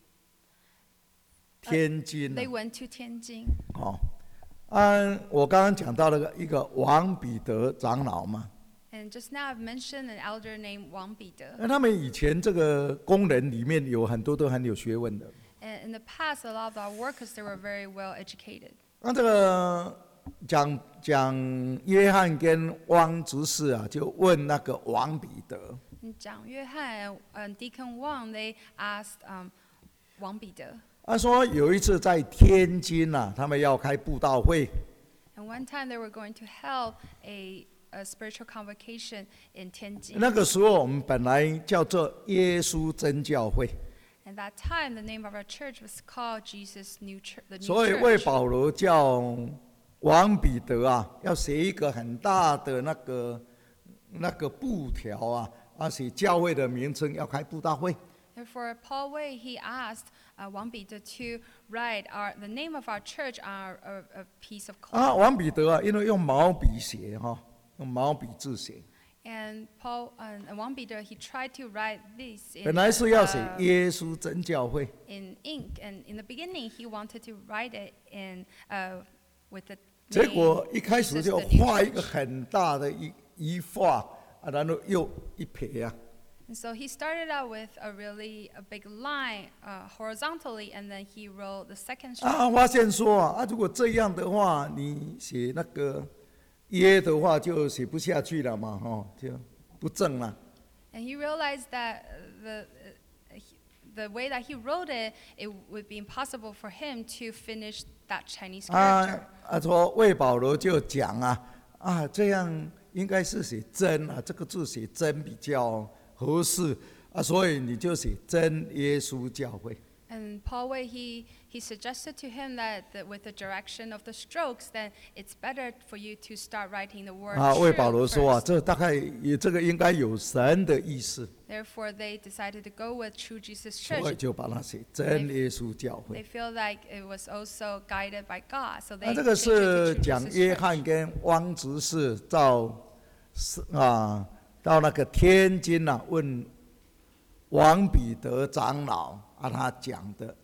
Speaker 1: 天津、
Speaker 2: They
Speaker 1: 啊、
Speaker 2: went to Tianjin.
Speaker 1: 哦，啊，我刚刚讲到了一个王彼得长老嘛，
Speaker 2: And just now I've mentioned an elder named Wang Bide.
Speaker 1: 那他们以前这个工人里面有很多都很有学问的。
Speaker 2: And in the past, a lot of our workers, they were very well educated.
Speaker 1: 那这个讲讲约翰跟汪执事啊，就问那个王彼得，
Speaker 2: And Zhang Yuan and Deacon Wang, they asked um, Wang Bide.
Speaker 1: 他说有一次在天津啊，他们要开布道会，
Speaker 2: And one time they were going to hold a, a spiritual convocation in Tianjin.
Speaker 1: 那个时候我们本来叫做耶稣真教会，
Speaker 2: And that time, the name of our church was called Jesus New Church. The New
Speaker 1: 所以为
Speaker 2: Church.
Speaker 1: 保罗叫王彼得啊，要写一个很大的那个那个布条啊，而且教会的名称要开布道会。
Speaker 2: And for Paul Wei, he asked uh, Wang Bide to write our, the name of our church on our, a, a piece of cloth.
Speaker 1: 啊，王彼得啊，因为用毛笔写哈、用毛笔字写，
Speaker 2: And Paul uh, and Wang Bide, he tried to write this in,
Speaker 1: 本来是要写
Speaker 2: uh,
Speaker 1: 耶稣真教会，
Speaker 2: in ink. And in the beginning, he wanted to write it in uh, with the
Speaker 1: 结
Speaker 2: name
Speaker 1: 果一开始
Speaker 2: Jesus
Speaker 1: 就
Speaker 2: the New
Speaker 1: 画一个
Speaker 2: Church.
Speaker 1: 很大的一一画啊，然后又一撇啊，
Speaker 2: And so he started out with a really a big line uh, horizontally, and then he wrote the second
Speaker 1: 啊，
Speaker 2: stroke.
Speaker 1: 发现说啊，啊，如果这样的话，你写那个耶的话就写不下去了嘛，哦，就不正了。
Speaker 2: And he realized that uh, the uh, he, the way that he wrote it, it would be impossible for him to finish that Chinese
Speaker 1: 啊
Speaker 2: character.
Speaker 1: 啊，说魏保罗就讲啊，啊，这样应该是写真啊，这个字写真比较合适啊，所以你就写真耶稣教会。
Speaker 2: And Paul Wei, he, he suggested to him that, that with the direction of the strokes, then it's better for you to start writing the word
Speaker 1: 啊，魏
Speaker 2: true
Speaker 1: 保罗说啊，
Speaker 2: first.
Speaker 1: 这大概也这个应该有神的意思，
Speaker 2: Therefore, they decided to go with True Jesus
Speaker 1: 所以
Speaker 2: Church.
Speaker 1: 就把它写真耶稣教
Speaker 2: They
Speaker 1: 会。
Speaker 2: feel like it was also guided by God, so they
Speaker 1: 那、这个
Speaker 2: changed it
Speaker 1: 是
Speaker 2: to True
Speaker 1: 讲
Speaker 2: Jesus
Speaker 1: 约
Speaker 2: Church.
Speaker 1: 翰跟汪执事到是啊到那个天津啊，问王彼得长老啊，他讲的。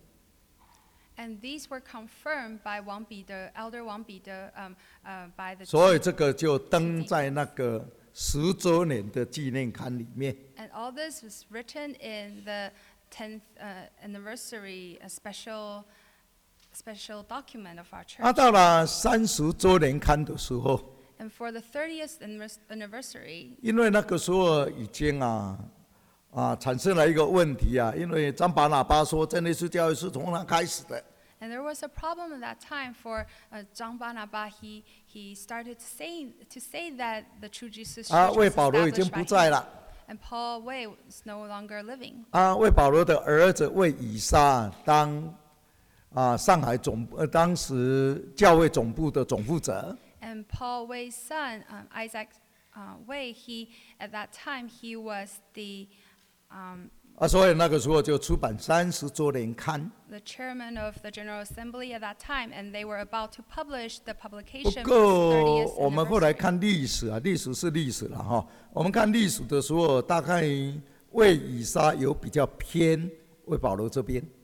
Speaker 2: And these were confirmed by Wang Bide, Elder Wang Bide, um, uh, by the
Speaker 1: 所以这个就登在那个十周年的纪念刊里面。
Speaker 2: And all this was written in the tenth uh, anniversary, a special, special document of our
Speaker 1: 啊，
Speaker 2: church.
Speaker 1: 到了三十周年刊的时候，
Speaker 2: And for the thirtieth annivers- anniversary,
Speaker 1: 因为那个时候已经啊啊产生了一个问题啊，因为张巴拿巴说真耶稣教会是从他开始的。
Speaker 2: and there was a problem at that time for uh, Zhang Banaba. He he started saying to say that the True Jesus
Speaker 1: 啊，
Speaker 2: Church
Speaker 1: 魏
Speaker 2: was
Speaker 1: 保罗已经
Speaker 2: established
Speaker 1: 不
Speaker 2: by
Speaker 1: 在
Speaker 2: him.
Speaker 1: 了。
Speaker 2: And Paul Wei was no longer living.
Speaker 1: 啊，魏保罗的儿子魏以撒当啊上海总呃当时教会总部的总负责。
Speaker 2: And Paul Wei's son, um, Isaac uh, Wei, he at that time he was the um,
Speaker 1: 啊，所以那个时候就出版三十周年刊。
Speaker 2: the chairman of the General Assembly at that time, and they were about to publish the
Speaker 1: 不
Speaker 2: publication
Speaker 1: 过
Speaker 2: for its thirtieth
Speaker 1: 我们后来
Speaker 2: anniversary.
Speaker 1: 看历史啊，历史是历史了哈。我们看历史的时候，大概魏以撒有比较偏魏保罗这边。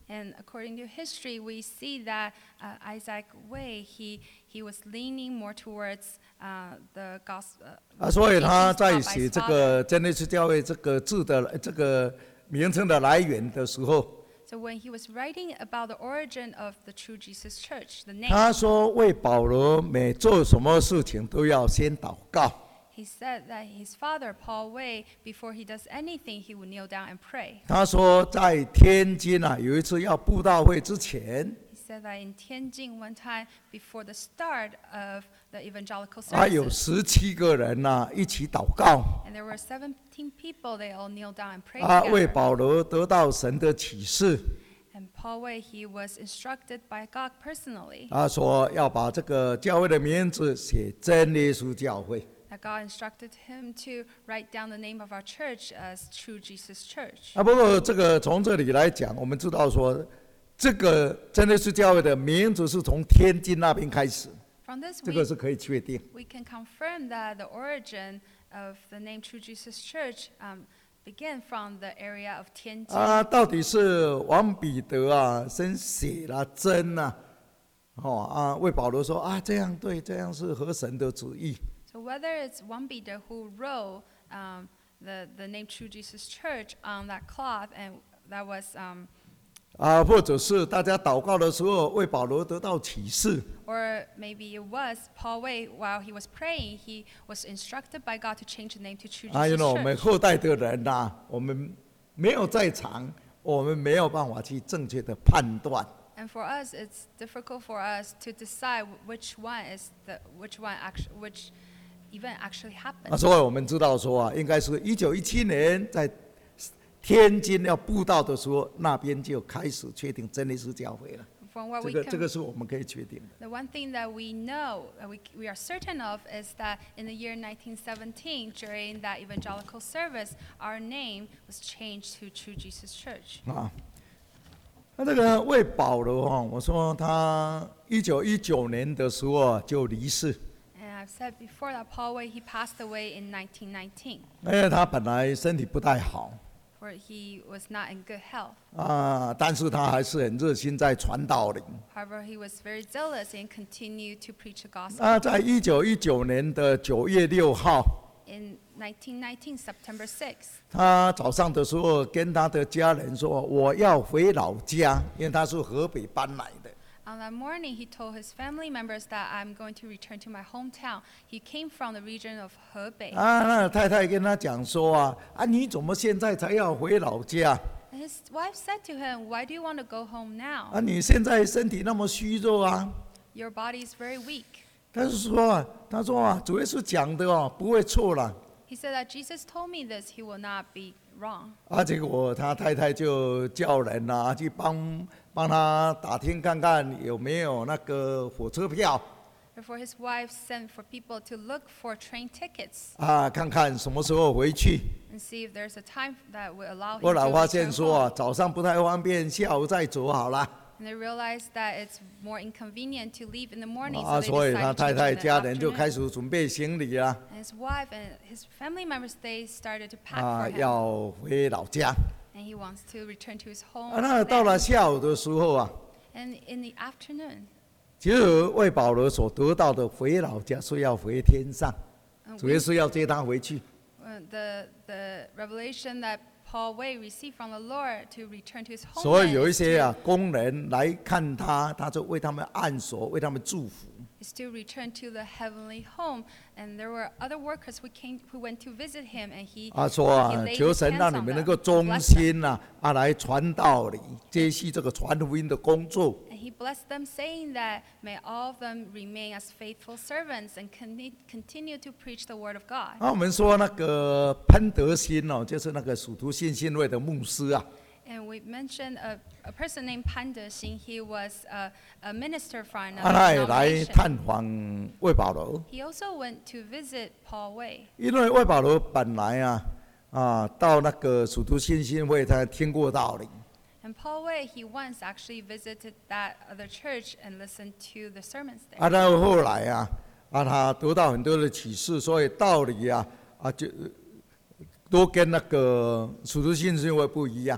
Speaker 2: And according to history, we see that uh, Isaac Wei, he, he was leaning more towards uh, the gospel.
Speaker 1: 啊，所以他在写这个真耶稣教会这个字的这个名称的来源的时候，
Speaker 2: So when he was writing about the origin of the True Jesus Church, the name,
Speaker 1: 他说为保罗每做什么事情都要先祷告。
Speaker 2: he said that his father, Paul Wei, before he does anything, he would kneel down and pray.
Speaker 1: 他说在天津啊，有一次要布道会之前，
Speaker 2: He said that in Tianjin one time, before the start of the evangelical
Speaker 1: 啊有
Speaker 2: services,
Speaker 1: 十七个人呐、啊、一起祷告，
Speaker 2: and there were seventeen people, they all kneeled down and prayed
Speaker 1: 啊为
Speaker 2: together.
Speaker 1: 保罗得到神的启示，
Speaker 2: And Paul Wei, he was instructed by God personally.
Speaker 1: 啊说要把这个教会的名字写真耶稣教会。
Speaker 2: That God instructed him to write down the name of our church as True Jesus Church.
Speaker 1: 啊，不过这个从这里来讲，我们知道说，这个真耶稣教会的名字是从天津那边开始，
Speaker 2: From this,
Speaker 1: 这
Speaker 2: we,
Speaker 1: 个是可以确定。
Speaker 2: we can confirm that the origin of the name True Jesus Church um, began from the area of Tianjin.
Speaker 1: 啊，到底是王彼得啊，先写了真啊，哦啊，为保罗说啊，这样对，这样是合神的旨意。
Speaker 2: So whether it's Wang Bida who wrote um, the, the name True Jesus Church on that cloth, and that was, um,
Speaker 1: 啊，或者是大家祷告的时候为保罗得到启示，
Speaker 2: or maybe it was Paul Wei, while he was praying, he was instructed by God to change the name to True
Speaker 1: 啊，因
Speaker 2: Jesus
Speaker 1: 为我们
Speaker 2: Church.
Speaker 1: 后代的人呐、我们没有在场，我们没有办法去正确的判断。
Speaker 2: And for us, it's difficult for us to decide which one is the which one actually which event actually
Speaker 1: 啊，
Speaker 2: happened.
Speaker 1: 所以我们知道说啊，应该是一九一七年在天津要布道的时候，那边就开始确定真耶稣教会了。
Speaker 2: From what
Speaker 1: 这
Speaker 2: we
Speaker 1: 个这
Speaker 2: can,
Speaker 1: 个是我们可以确定的。
Speaker 2: the one thing that we know, that we we are certain of, is that in the year nineteen seventeen, during that evangelical service, our name was changed to True Jesus Church.
Speaker 1: 啊，那这个为保罗哈，我说他一九一九年的时候啊就离世，
Speaker 2: And I've said before that Paul Wei, he passed away in nineteen nineteen,
Speaker 1: 因为他本来身体不太好
Speaker 2: for he was not in good health.
Speaker 1: 啊，但是他还是很热心在传道灵。
Speaker 2: However, he was very zealous and continued to preach the gospel.
Speaker 1: 啊，在一九一九年的九月六号，
Speaker 2: In nineteen nineteen, September sixth,
Speaker 1: 他早上的时候跟他的家人说：“我要回老家，因为他是河北搬来的。”
Speaker 2: on that morning, he told his family members that I'm going to return to my hometown. He came from the region of Hebei.
Speaker 1: 啊，那太太跟他讲说啊，啊，你怎么现在才要回老家？
Speaker 2: And his wife said to him, "Why do you want to go home now?
Speaker 1: 啊，你现在身体那么虚弱啊。
Speaker 2: Your body is very weak."
Speaker 1: 他是说啊，他说啊，主耶稣讲的哦，不会错了。
Speaker 2: He said that Jesus told me this, he will not be wrong.
Speaker 1: 啊，结果他太太就叫人啊去帮帮他打听看看有没有那个火车票
Speaker 2: Therefore, his wife sent for people to look for train tickets
Speaker 1: 啊，看看什么时候回去。
Speaker 2: and see if there's a time that will allow him
Speaker 1: 后来
Speaker 2: to
Speaker 1: 发现
Speaker 2: return
Speaker 1: 说啊，
Speaker 2: home.
Speaker 1: 早上不太方便，下午再走好了。
Speaker 2: And they realized that it's more inconvenient to leave in the morning,
Speaker 1: 啊，
Speaker 2: so
Speaker 1: 所以
Speaker 2: they
Speaker 1: 他
Speaker 2: decided
Speaker 1: 太
Speaker 2: to
Speaker 1: 太
Speaker 2: change in
Speaker 1: 家
Speaker 2: the
Speaker 1: 人就开
Speaker 2: afternoon.
Speaker 1: 始准备行李啊，
Speaker 2: And his wife and his family members, they started to pack
Speaker 1: 啊，
Speaker 2: for him.
Speaker 1: 要回老家。
Speaker 2: And he wants to return to his
Speaker 1: 啊，
Speaker 2: home.
Speaker 1: 那到
Speaker 2: there.
Speaker 1: 了下午的时候啊，
Speaker 2: And in the afternoon,
Speaker 1: 其实为保罗所得到的回老家是要回天上，
Speaker 2: uh,
Speaker 1: 主耶
Speaker 2: we-
Speaker 1: 稣要接他回去。
Speaker 2: uh, the, the revelation that Paul Wei received from the Lord to return to his
Speaker 1: 所以
Speaker 2: homeland
Speaker 1: 有一
Speaker 2: is
Speaker 1: 些
Speaker 2: to,
Speaker 1: 啊工人来看他，他就为他们按手，为他们祝福。
Speaker 2: is to return to the heavenly home. And there were other workers who came who went to visit him, and he,
Speaker 1: 啊，说
Speaker 2: he
Speaker 1: 啊，
Speaker 2: laid
Speaker 1: 求
Speaker 2: his
Speaker 1: 神
Speaker 2: hands
Speaker 1: 让你
Speaker 2: on
Speaker 1: 们
Speaker 2: them
Speaker 1: 能够
Speaker 2: to
Speaker 1: 忠
Speaker 2: bless them.
Speaker 1: 心呐、啊，来传道理，接续这个传福音的工作。
Speaker 2: And he blessed them, saying that may all of them remain as faithful servants and con- continue to preach the word of God.
Speaker 1: 啊，我们说那个潘德兴哦，就是那个属徒信信会的牧师啊，
Speaker 2: And we mentioned a, a person named Pan De-xin. He was a, a minister from
Speaker 1: 啊，他也
Speaker 2: another
Speaker 1: 来
Speaker 2: denomination.
Speaker 1: 探访魏保罗，
Speaker 2: He also went to visit Paul Wei.
Speaker 1: 因为魏保罗本来啊啊到那个属徒信信会，他听过道理，
Speaker 2: And Paul Wei, he once actually visited that other church and listened to the sermons there.
Speaker 1: 啊，到后来啊啊他得到很多的启示，所以道理啊啊就都跟那个属徒信信会不一样。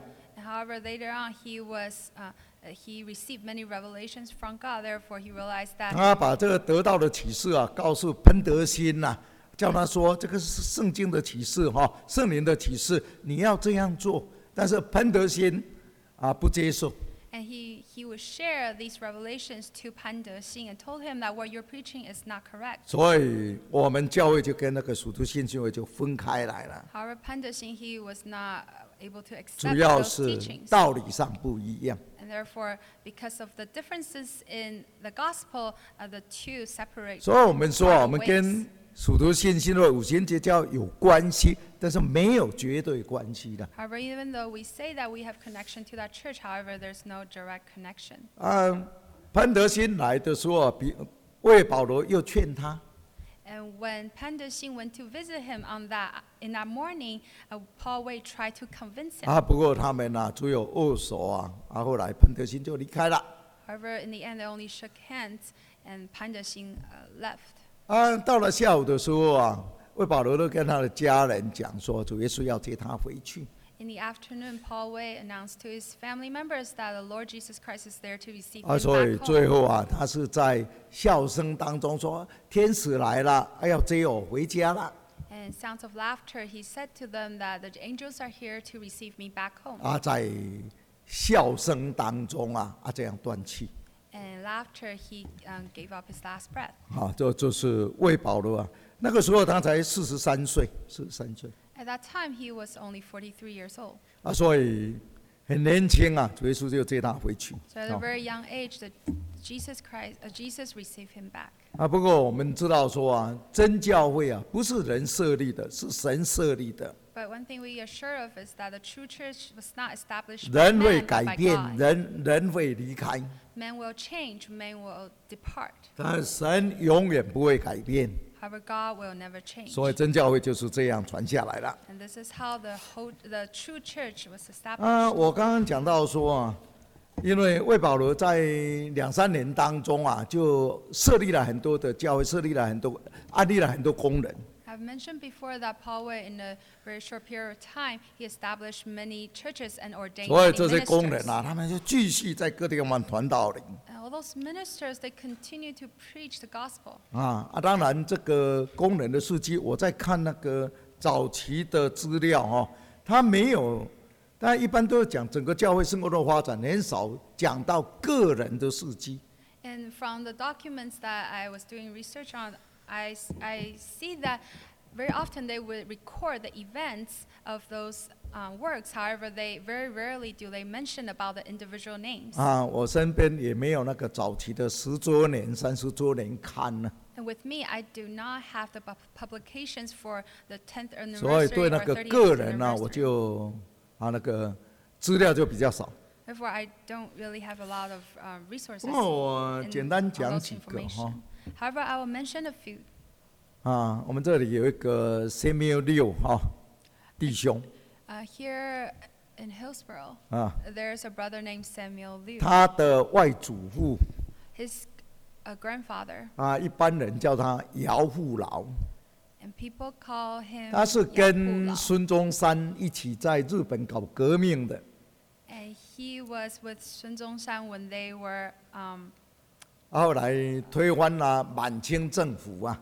Speaker 2: However, later on, he was uh, uh, he received many revelations from God. Therefore, he realized that
Speaker 1: 他把这个得到的启示啊，告诉彭德新呐、叫他说这个是圣经的启示哈，圣灵的启示，你要这样做。但是彭德新啊不接受。
Speaker 2: and he, he would share these revelations to Pan De-xing and told him that what you're preaching is not correct.
Speaker 1: 所以我们教会就跟那个属徒信息会就分开来了，
Speaker 2: However, Pan De-xing, he was not uh, able to
Speaker 1: 主
Speaker 2: accept
Speaker 1: 要
Speaker 2: those
Speaker 1: 是
Speaker 2: teachings.
Speaker 1: 道理上不一样。
Speaker 2: And therefore, because of the differences in the gospel, uh, the two separate.
Speaker 1: 所以我们说啊，我们
Speaker 2: ways.
Speaker 1: 跟属徒信心的五旬节教有关系，但是没有绝对关系的。
Speaker 2: However, even though we say that we have connection to that church, however, there's no direct connection.
Speaker 1: 啊，潘德新来的时候啊，比魏保罗又劝他，
Speaker 2: And when Pan De-xing went to visit him on that in that morning, uh, Paul Wei tried to convince him.
Speaker 1: 啊，不过他们啊只有握手啊，啊后来潘德新就离开了。
Speaker 2: However, in the end, they only shook hands, and Pan De-xing uh, left.
Speaker 1: 啊，到了下午的时候啊，魏保罗都跟他的家人讲说，主耶稣要接他回去。
Speaker 2: In the afternoon, Paul Wei announced to his family members that the Lord Jesus Christ is there to receive
Speaker 1: 啊，
Speaker 2: him
Speaker 1: 所以
Speaker 2: back
Speaker 1: 最
Speaker 2: home.
Speaker 1: 后啊，他是在笑声当中说：“天使来了，哎要接我回家了。
Speaker 2: And sounds of laughter, he said to them that the angels are here to receive me back home. ”
Speaker 1: 啊，在笑声当中啊，啊这样断气。
Speaker 2: And laughter, he um, gave up his last breath.
Speaker 1: 啊，这就是魏保罗啊，那个时候他才四十三岁，四十三岁
Speaker 2: At that time, he was only forty-three years old.
Speaker 1: 啊，所以很年轻啊，主耶稣就接他回去。
Speaker 2: So at a
Speaker 1: 哦
Speaker 2: very young age, that Jesus Christ, uh, Jesus received him back.
Speaker 1: 啊，不过我们知道说啊，真教会啊，不是人设立的，是神设立的。
Speaker 2: But one thing we are sure of is that the true church was not established by
Speaker 1: 人会
Speaker 2: man,
Speaker 1: 改
Speaker 2: but by
Speaker 1: 变，
Speaker 2: God.
Speaker 1: 人人会离开，
Speaker 2: Men will change, men will depart.
Speaker 1: 但神永远不会改变。
Speaker 2: However, God will never change.
Speaker 1: 所以真教会就是这样传下来了。
Speaker 2: And this is how the whole, the true church was
Speaker 1: 啊，
Speaker 2: established.
Speaker 1: 我刚刚讲到说啊，因为魏保罗在两三年当中啊，就设立了很多的教会，设立了很多，安立了很多工人。
Speaker 2: I've mentioned before that Paul Wei, in a very short period of time, he established many churches and ordained
Speaker 1: 所以
Speaker 2: many
Speaker 1: 这些工
Speaker 2: ministers.
Speaker 1: 人啊，他们就继续在各地方传道理
Speaker 2: And all those ministers, they continue to preach the gospel.
Speaker 1: 啊啊！当然，这个工人的事迹，我在看那个早期的资料哈、他没有，大家一般都是讲整个教会生活的发展，很少讲到个人的事迹。
Speaker 2: And from the documents that I was doing research on, I, s- I see that very often they would record the events of those uh, works. However, they very rarely do they mention about the individual names.
Speaker 1: 啊，我身边也没有那个早期的十周年、三十周年刊呢，
Speaker 2: And with me, I do not have the pu- publications for the tenth
Speaker 1: 所以
Speaker 2: anniversary
Speaker 1: 对
Speaker 2: or
Speaker 1: 那个
Speaker 2: thirtieth
Speaker 1: 个人呢、我
Speaker 2: anniversary.
Speaker 1: 就啊那个资料就比较少。
Speaker 2: Therefore, I don't really have a lot of uh, resources
Speaker 1: 不过我
Speaker 2: in
Speaker 1: 简单
Speaker 2: all
Speaker 1: 讲
Speaker 2: those
Speaker 1: 几个哈
Speaker 2: information. However, I will mention a few.
Speaker 1: 啊，我们这里有一个 Samuel 六哈弟兄
Speaker 2: Uh, here in Hillsborough,
Speaker 1: 啊，
Speaker 2: there's a brother named Samuel Liu.
Speaker 1: 他的外祖父
Speaker 2: His uh, grandfather,
Speaker 1: 啊，一般人叫他姚富老，
Speaker 2: and people call him
Speaker 1: 他是
Speaker 2: Yao
Speaker 1: 跟
Speaker 2: Hu Lao.
Speaker 1: 孙中山一起在日本搞革命的
Speaker 2: And he was with Sun Zhongshan when they were um,
Speaker 1: 后来推翻了满清政府啊，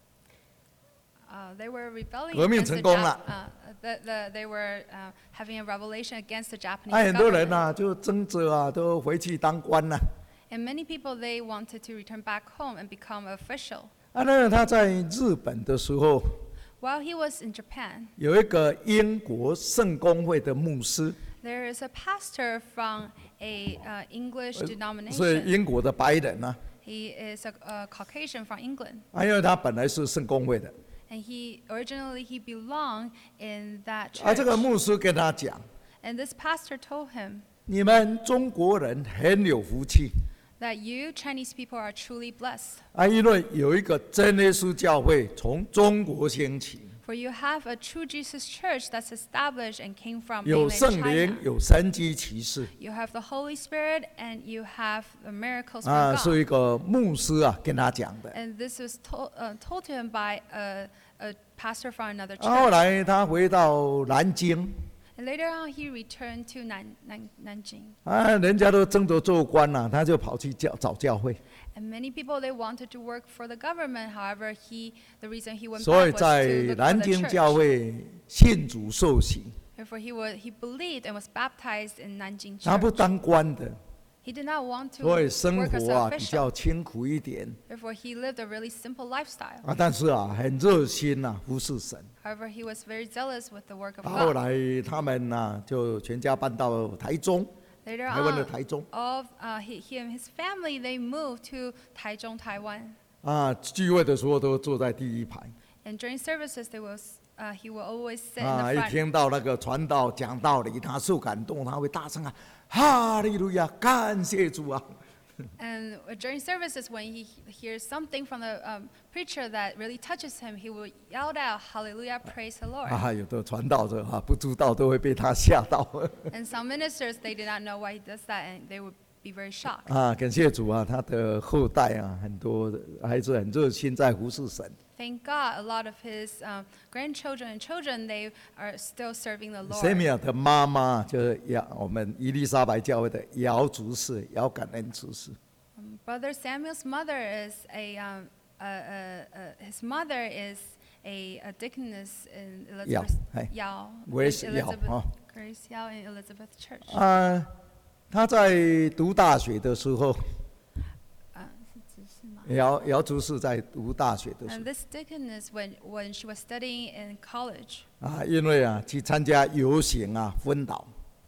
Speaker 2: uh, they were rebelling
Speaker 1: 革命
Speaker 2: against the
Speaker 1: 成功
Speaker 2: Jap-
Speaker 1: 了。
Speaker 2: uh, the, the, they were uh, having a revelation against the Japanese
Speaker 1: 啊，很多人
Speaker 2: government.
Speaker 1: 呐、就争着啊，都回去当官了、
Speaker 2: And many people, they wanted to return back home and become official.
Speaker 1: 啊，那他在日本的时候，
Speaker 2: While he was in Japan,
Speaker 1: 有一个英国圣公会的牧师，
Speaker 2: there is a pastor from a uh, English
Speaker 1: 是
Speaker 2: denomination.
Speaker 1: 英国的白人呐、
Speaker 2: He is a, a Caucasian from England.
Speaker 1: 啊，因为他本来是圣公会的，
Speaker 2: And he originally he belonged in that
Speaker 1: 啊，这个
Speaker 2: church.
Speaker 1: 牧师跟他讲，
Speaker 2: And this pastor told him
Speaker 1: 你们中国人很有福气
Speaker 2: that you Chinese people are truly blessed.
Speaker 1: 啊，因为有一个真耶稣教会从中国兴起，
Speaker 2: For you have a true Jesus church that's established and came from
Speaker 1: 有
Speaker 2: mainland
Speaker 1: 圣灵
Speaker 2: China.，
Speaker 1: 有神迹奇事
Speaker 2: You have the Holy Spirit and you have the miracles
Speaker 1: 啊，
Speaker 2: from
Speaker 1: 是
Speaker 2: God.
Speaker 1: 一个牧师啊跟他讲的。
Speaker 2: And this was told, uh, told to him by a, a pastor from another
Speaker 1: 啊，后
Speaker 2: church.
Speaker 1: 来他回到南京，
Speaker 2: And later on, he returned to Nan, Nan, Nanjing.
Speaker 1: 啊，人家都争着做官了、他就跑去教找教会。
Speaker 2: And many people, they wanted to work for the government. However, he, the reason he went
Speaker 1: 所以
Speaker 2: back was
Speaker 1: 在
Speaker 2: to look
Speaker 1: 南
Speaker 2: for the
Speaker 1: 京教
Speaker 2: church.
Speaker 1: 会信主受洗，
Speaker 2: Therefore, he, was, he believed and was baptized in Nanjing
Speaker 1: 他不
Speaker 2: church.
Speaker 1: 当官的，
Speaker 2: He did not want to
Speaker 1: 所以生
Speaker 2: work as
Speaker 1: 活
Speaker 2: an
Speaker 1: 啊比较
Speaker 2: official.
Speaker 1: 清苦一点
Speaker 2: Therefore, he lived a really simple lifestyle.
Speaker 1: 啊，但是啊很热心呐、服侍神。
Speaker 2: However, he was very zealous with the work of
Speaker 1: 后
Speaker 2: God.
Speaker 1: 来他们呐、就全家搬到台中，
Speaker 2: Later
Speaker 1: 台湾的
Speaker 2: on,
Speaker 1: 台中
Speaker 2: of, uh, he, he and his family, they moved to Taichung, Taiwan.
Speaker 1: 啊，聚会的时候都坐在第一排
Speaker 2: And during services, they was, uh, he will always sit
Speaker 1: 啊，
Speaker 2: in
Speaker 1: 一
Speaker 2: the front.
Speaker 1: 听到那个传道讲道理，他受感动，他会大声啊，哈利路亚，感谢主啊！
Speaker 2: And during services, when he hears something from the um, preacher that really touches him, he will yell out, "Hallelujah, praise the Lord!"
Speaker 1: 啊，有的传道者啊不知道都会被他吓到
Speaker 2: And some ministers, they did not know why he does that, and they would be very shocked.
Speaker 1: 啊，感谢主啊，他的后代啊很多还是很热心在服侍神。
Speaker 2: Thank God, a lot of his um, grandchildren and children, they are still serving the
Speaker 1: 塞米
Speaker 2: Lord.
Speaker 1: 尔的妈妈就是姚我们伊丽莎白教会的姚执事，姚感恩执事。
Speaker 2: Um, Brother Samuel's mother is a, um, uh, uh, uh, his mother is a, a deaconess in
Speaker 1: Yao,
Speaker 2: Elizabeth
Speaker 1: hey.
Speaker 2: Yao,
Speaker 1: Where's
Speaker 2: in
Speaker 1: Yao,
Speaker 2: Elizabeth,
Speaker 1: huh?
Speaker 2: Grace Yao in Elizabeth Church.
Speaker 1: 啊，他在读大学的时候，
Speaker 2: Uh, 是执事吗？
Speaker 1: 姚姚执事在读大学的时
Speaker 2: And
Speaker 1: 候
Speaker 2: this deaconess, when, when she was studying in college,
Speaker 1: 啊，因为啊去参加游行啊昏倒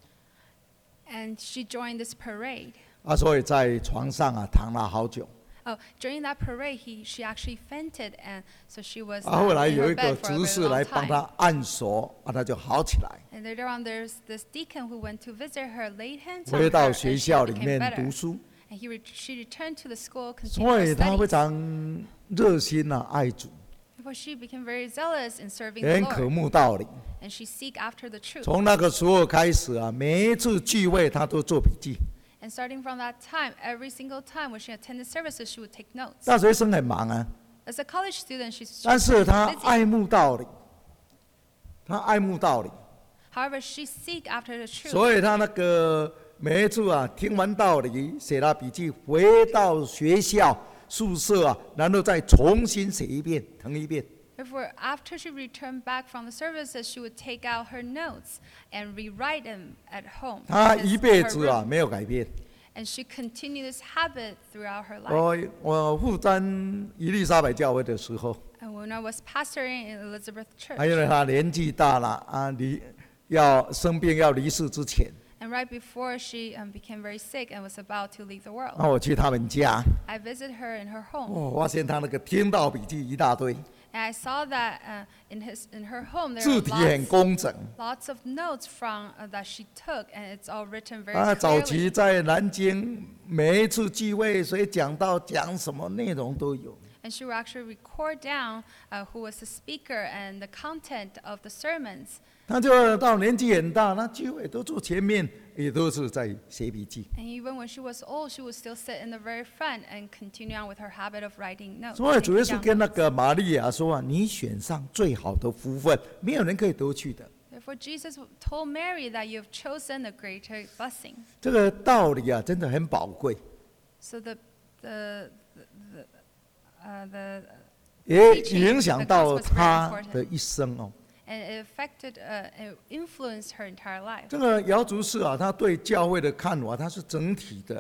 Speaker 2: and she joined this parade.
Speaker 1: 啊，所以在床上啊躺了好久。
Speaker 2: Oh, during that parade, he, she actually fainted, and so she was
Speaker 1: 啊，后
Speaker 2: uh,
Speaker 1: 来
Speaker 2: in
Speaker 1: 有
Speaker 2: her
Speaker 1: 一个
Speaker 2: bed for a
Speaker 1: 执
Speaker 2: very
Speaker 1: 事
Speaker 2: long
Speaker 1: 来帮
Speaker 2: time.
Speaker 1: 他按手，啊，他就好起来，
Speaker 2: And later on, there's this deacon who went to visit her, laid hands
Speaker 1: 回
Speaker 2: on
Speaker 1: 到
Speaker 2: her,
Speaker 1: 学
Speaker 2: and she
Speaker 1: 校里
Speaker 2: became
Speaker 1: 面
Speaker 2: better.
Speaker 1: 读书。
Speaker 2: And he re- she returned to the school,
Speaker 1: 所
Speaker 2: continued
Speaker 1: 以
Speaker 2: her
Speaker 1: 他非
Speaker 2: studies.
Speaker 1: 常热心啊，爱主，
Speaker 2: Therefore, she became very zealous in serving
Speaker 1: 也
Speaker 2: the
Speaker 1: 很渴
Speaker 2: Lord,
Speaker 1: 慕道理。
Speaker 2: and she seek after the truth.
Speaker 1: 从那个时候开始啊，每一次聚会他都做笔记。
Speaker 2: And starting from that time, every single time when she attended services, she would take notes.
Speaker 1: 大学生很忙啊，
Speaker 2: As a college student, she's, she's
Speaker 1: 但是
Speaker 2: very
Speaker 1: 他
Speaker 2: busy.
Speaker 1: 爱慕道理，他爱慕道理，
Speaker 2: However, she seek after the truth.
Speaker 1: 所以他那个每一次啊，听完道理，写了笔记，回到学校宿舍啊，然后再重新写一遍，誊一遍。
Speaker 2: Therefore, after she returned back from the services, she would take out her notes and rewrite them at home.
Speaker 1: 他
Speaker 2: in
Speaker 1: 一
Speaker 2: his-
Speaker 1: 辈
Speaker 2: her
Speaker 1: 子啊
Speaker 2: room.
Speaker 1: 没有改变。
Speaker 2: And she continued this habit throughout her life.
Speaker 1: 我我负担伊丽莎白教会的时候，
Speaker 2: And when I was pastoring in Elizabeth
Speaker 1: 啊，因为
Speaker 2: Church,
Speaker 1: 他年纪大了啊，离要生病要离世之前，
Speaker 2: and right before she um, became very sick and was about to leave the world,
Speaker 1: 那我去他们家，
Speaker 2: I visited her in her home.
Speaker 1: 哦，发现他那个听到笔记一大堆，
Speaker 2: And I saw that uh, in, his, in her home, there
Speaker 1: 字
Speaker 2: were
Speaker 1: 体很
Speaker 2: lots,
Speaker 1: 工整。
Speaker 2: lots of notes from, uh, that she took, and it's all written very
Speaker 1: 啊，早期
Speaker 2: clearly.
Speaker 1: 在南京，每一次聚会，谁讲到讲什么内容都有。
Speaker 2: And she would actually record down uh, who was the speaker and the content of the sermons.
Speaker 1: 他就到年纪很大，那聚会都坐前面，也都是在写笔记。
Speaker 2: And even when she was old, she would still sit in the very front and continue on with her habit of writing notes.
Speaker 1: 所以主耶
Speaker 2: taking
Speaker 1: 稣
Speaker 2: down
Speaker 1: 跟那
Speaker 2: notes.
Speaker 1: 个玛利亚说啊：“你选上最好的福分，没有人可以得去的。
Speaker 2: Therefore, Jesus told Mary that you have chosen the greater blessing. ”
Speaker 1: 这个道理啊，真的很宝贵，
Speaker 2: So the, the, the, the, uh, the
Speaker 1: 也影响到他
Speaker 2: the gospel is very important.
Speaker 1: 的一生哦。
Speaker 2: and it affected, uh, it influenced her entire life.
Speaker 1: 这个姚主士啊，他对教会的看法，他是整体的。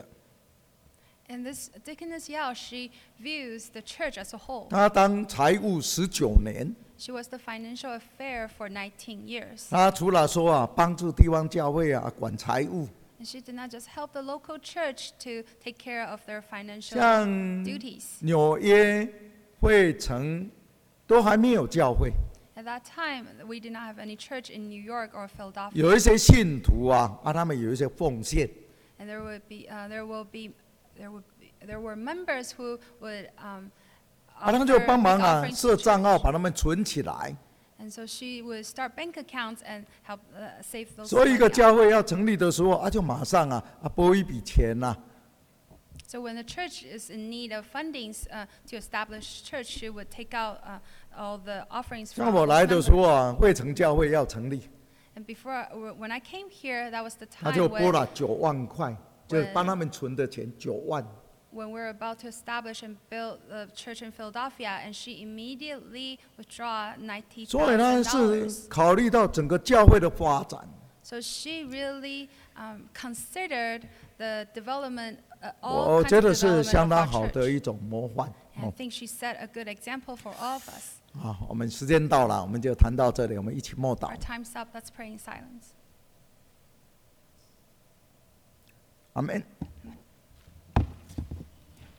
Speaker 2: And this Deaconess Yao, she views the church as a whole.
Speaker 1: 他当财务十九年，
Speaker 2: She was the financial affair for nineteen years.
Speaker 1: 他除了说啊，帮助地方教会啊管财务，
Speaker 2: And she did not just help the local church to take care of their financial
Speaker 1: 像
Speaker 2: duties.
Speaker 1: 纽约、惠城都还没有教会，
Speaker 2: At that time, we did not have any church in New York or Philadelphia.
Speaker 1: 有一些信徒啊，啊，他们有一些奉献，
Speaker 2: And there would be, uh, there will be, there would be, there were members who would um,
Speaker 1: 啊，他们
Speaker 2: offer
Speaker 1: 就帮
Speaker 2: make
Speaker 1: 忙啊
Speaker 2: offerings
Speaker 1: 设
Speaker 2: to
Speaker 1: 账号，
Speaker 2: church.
Speaker 1: 把他们存起来。
Speaker 2: And so she would start bank accounts and help uh, save those.
Speaker 1: 所以一个
Speaker 2: money.
Speaker 1: 教会要成立的时候啊，就马上啊啊拨一笔钱呐、
Speaker 2: So when the church is in need of fundings uh, to establish church, she would take out uh, all the offerings
Speaker 1: 像
Speaker 2: from
Speaker 1: 我
Speaker 2: those
Speaker 1: 来的时候
Speaker 2: members.
Speaker 1: 啊，惠城教会要成立，
Speaker 2: And before, when I came here, that was the
Speaker 1: 他
Speaker 2: time
Speaker 1: 就拨
Speaker 2: when,
Speaker 1: 了九万块，就是帮他们存的钱九万。
Speaker 2: when we were about to establish and build the church in Philadelphia, and she immediately withdrew ninety
Speaker 1: 所以呢，
Speaker 2: thousand
Speaker 1: 是
Speaker 2: dollars.
Speaker 1: 考虑到整个教会的发展。
Speaker 2: So she really um, considered the development, uh,
Speaker 1: 我
Speaker 2: all
Speaker 1: 觉
Speaker 2: kinds
Speaker 1: 得
Speaker 2: of
Speaker 1: 是
Speaker 2: development
Speaker 1: 相
Speaker 2: of
Speaker 1: 当
Speaker 2: our
Speaker 1: 好的
Speaker 2: church.
Speaker 1: 一种模范。
Speaker 2: And I think she set a good example for all of us.
Speaker 1: 好，我们时间到了，我们就谈到这里，我们一起默祷
Speaker 2: Our。time's up. Let's pray in silence.
Speaker 1: 阿门。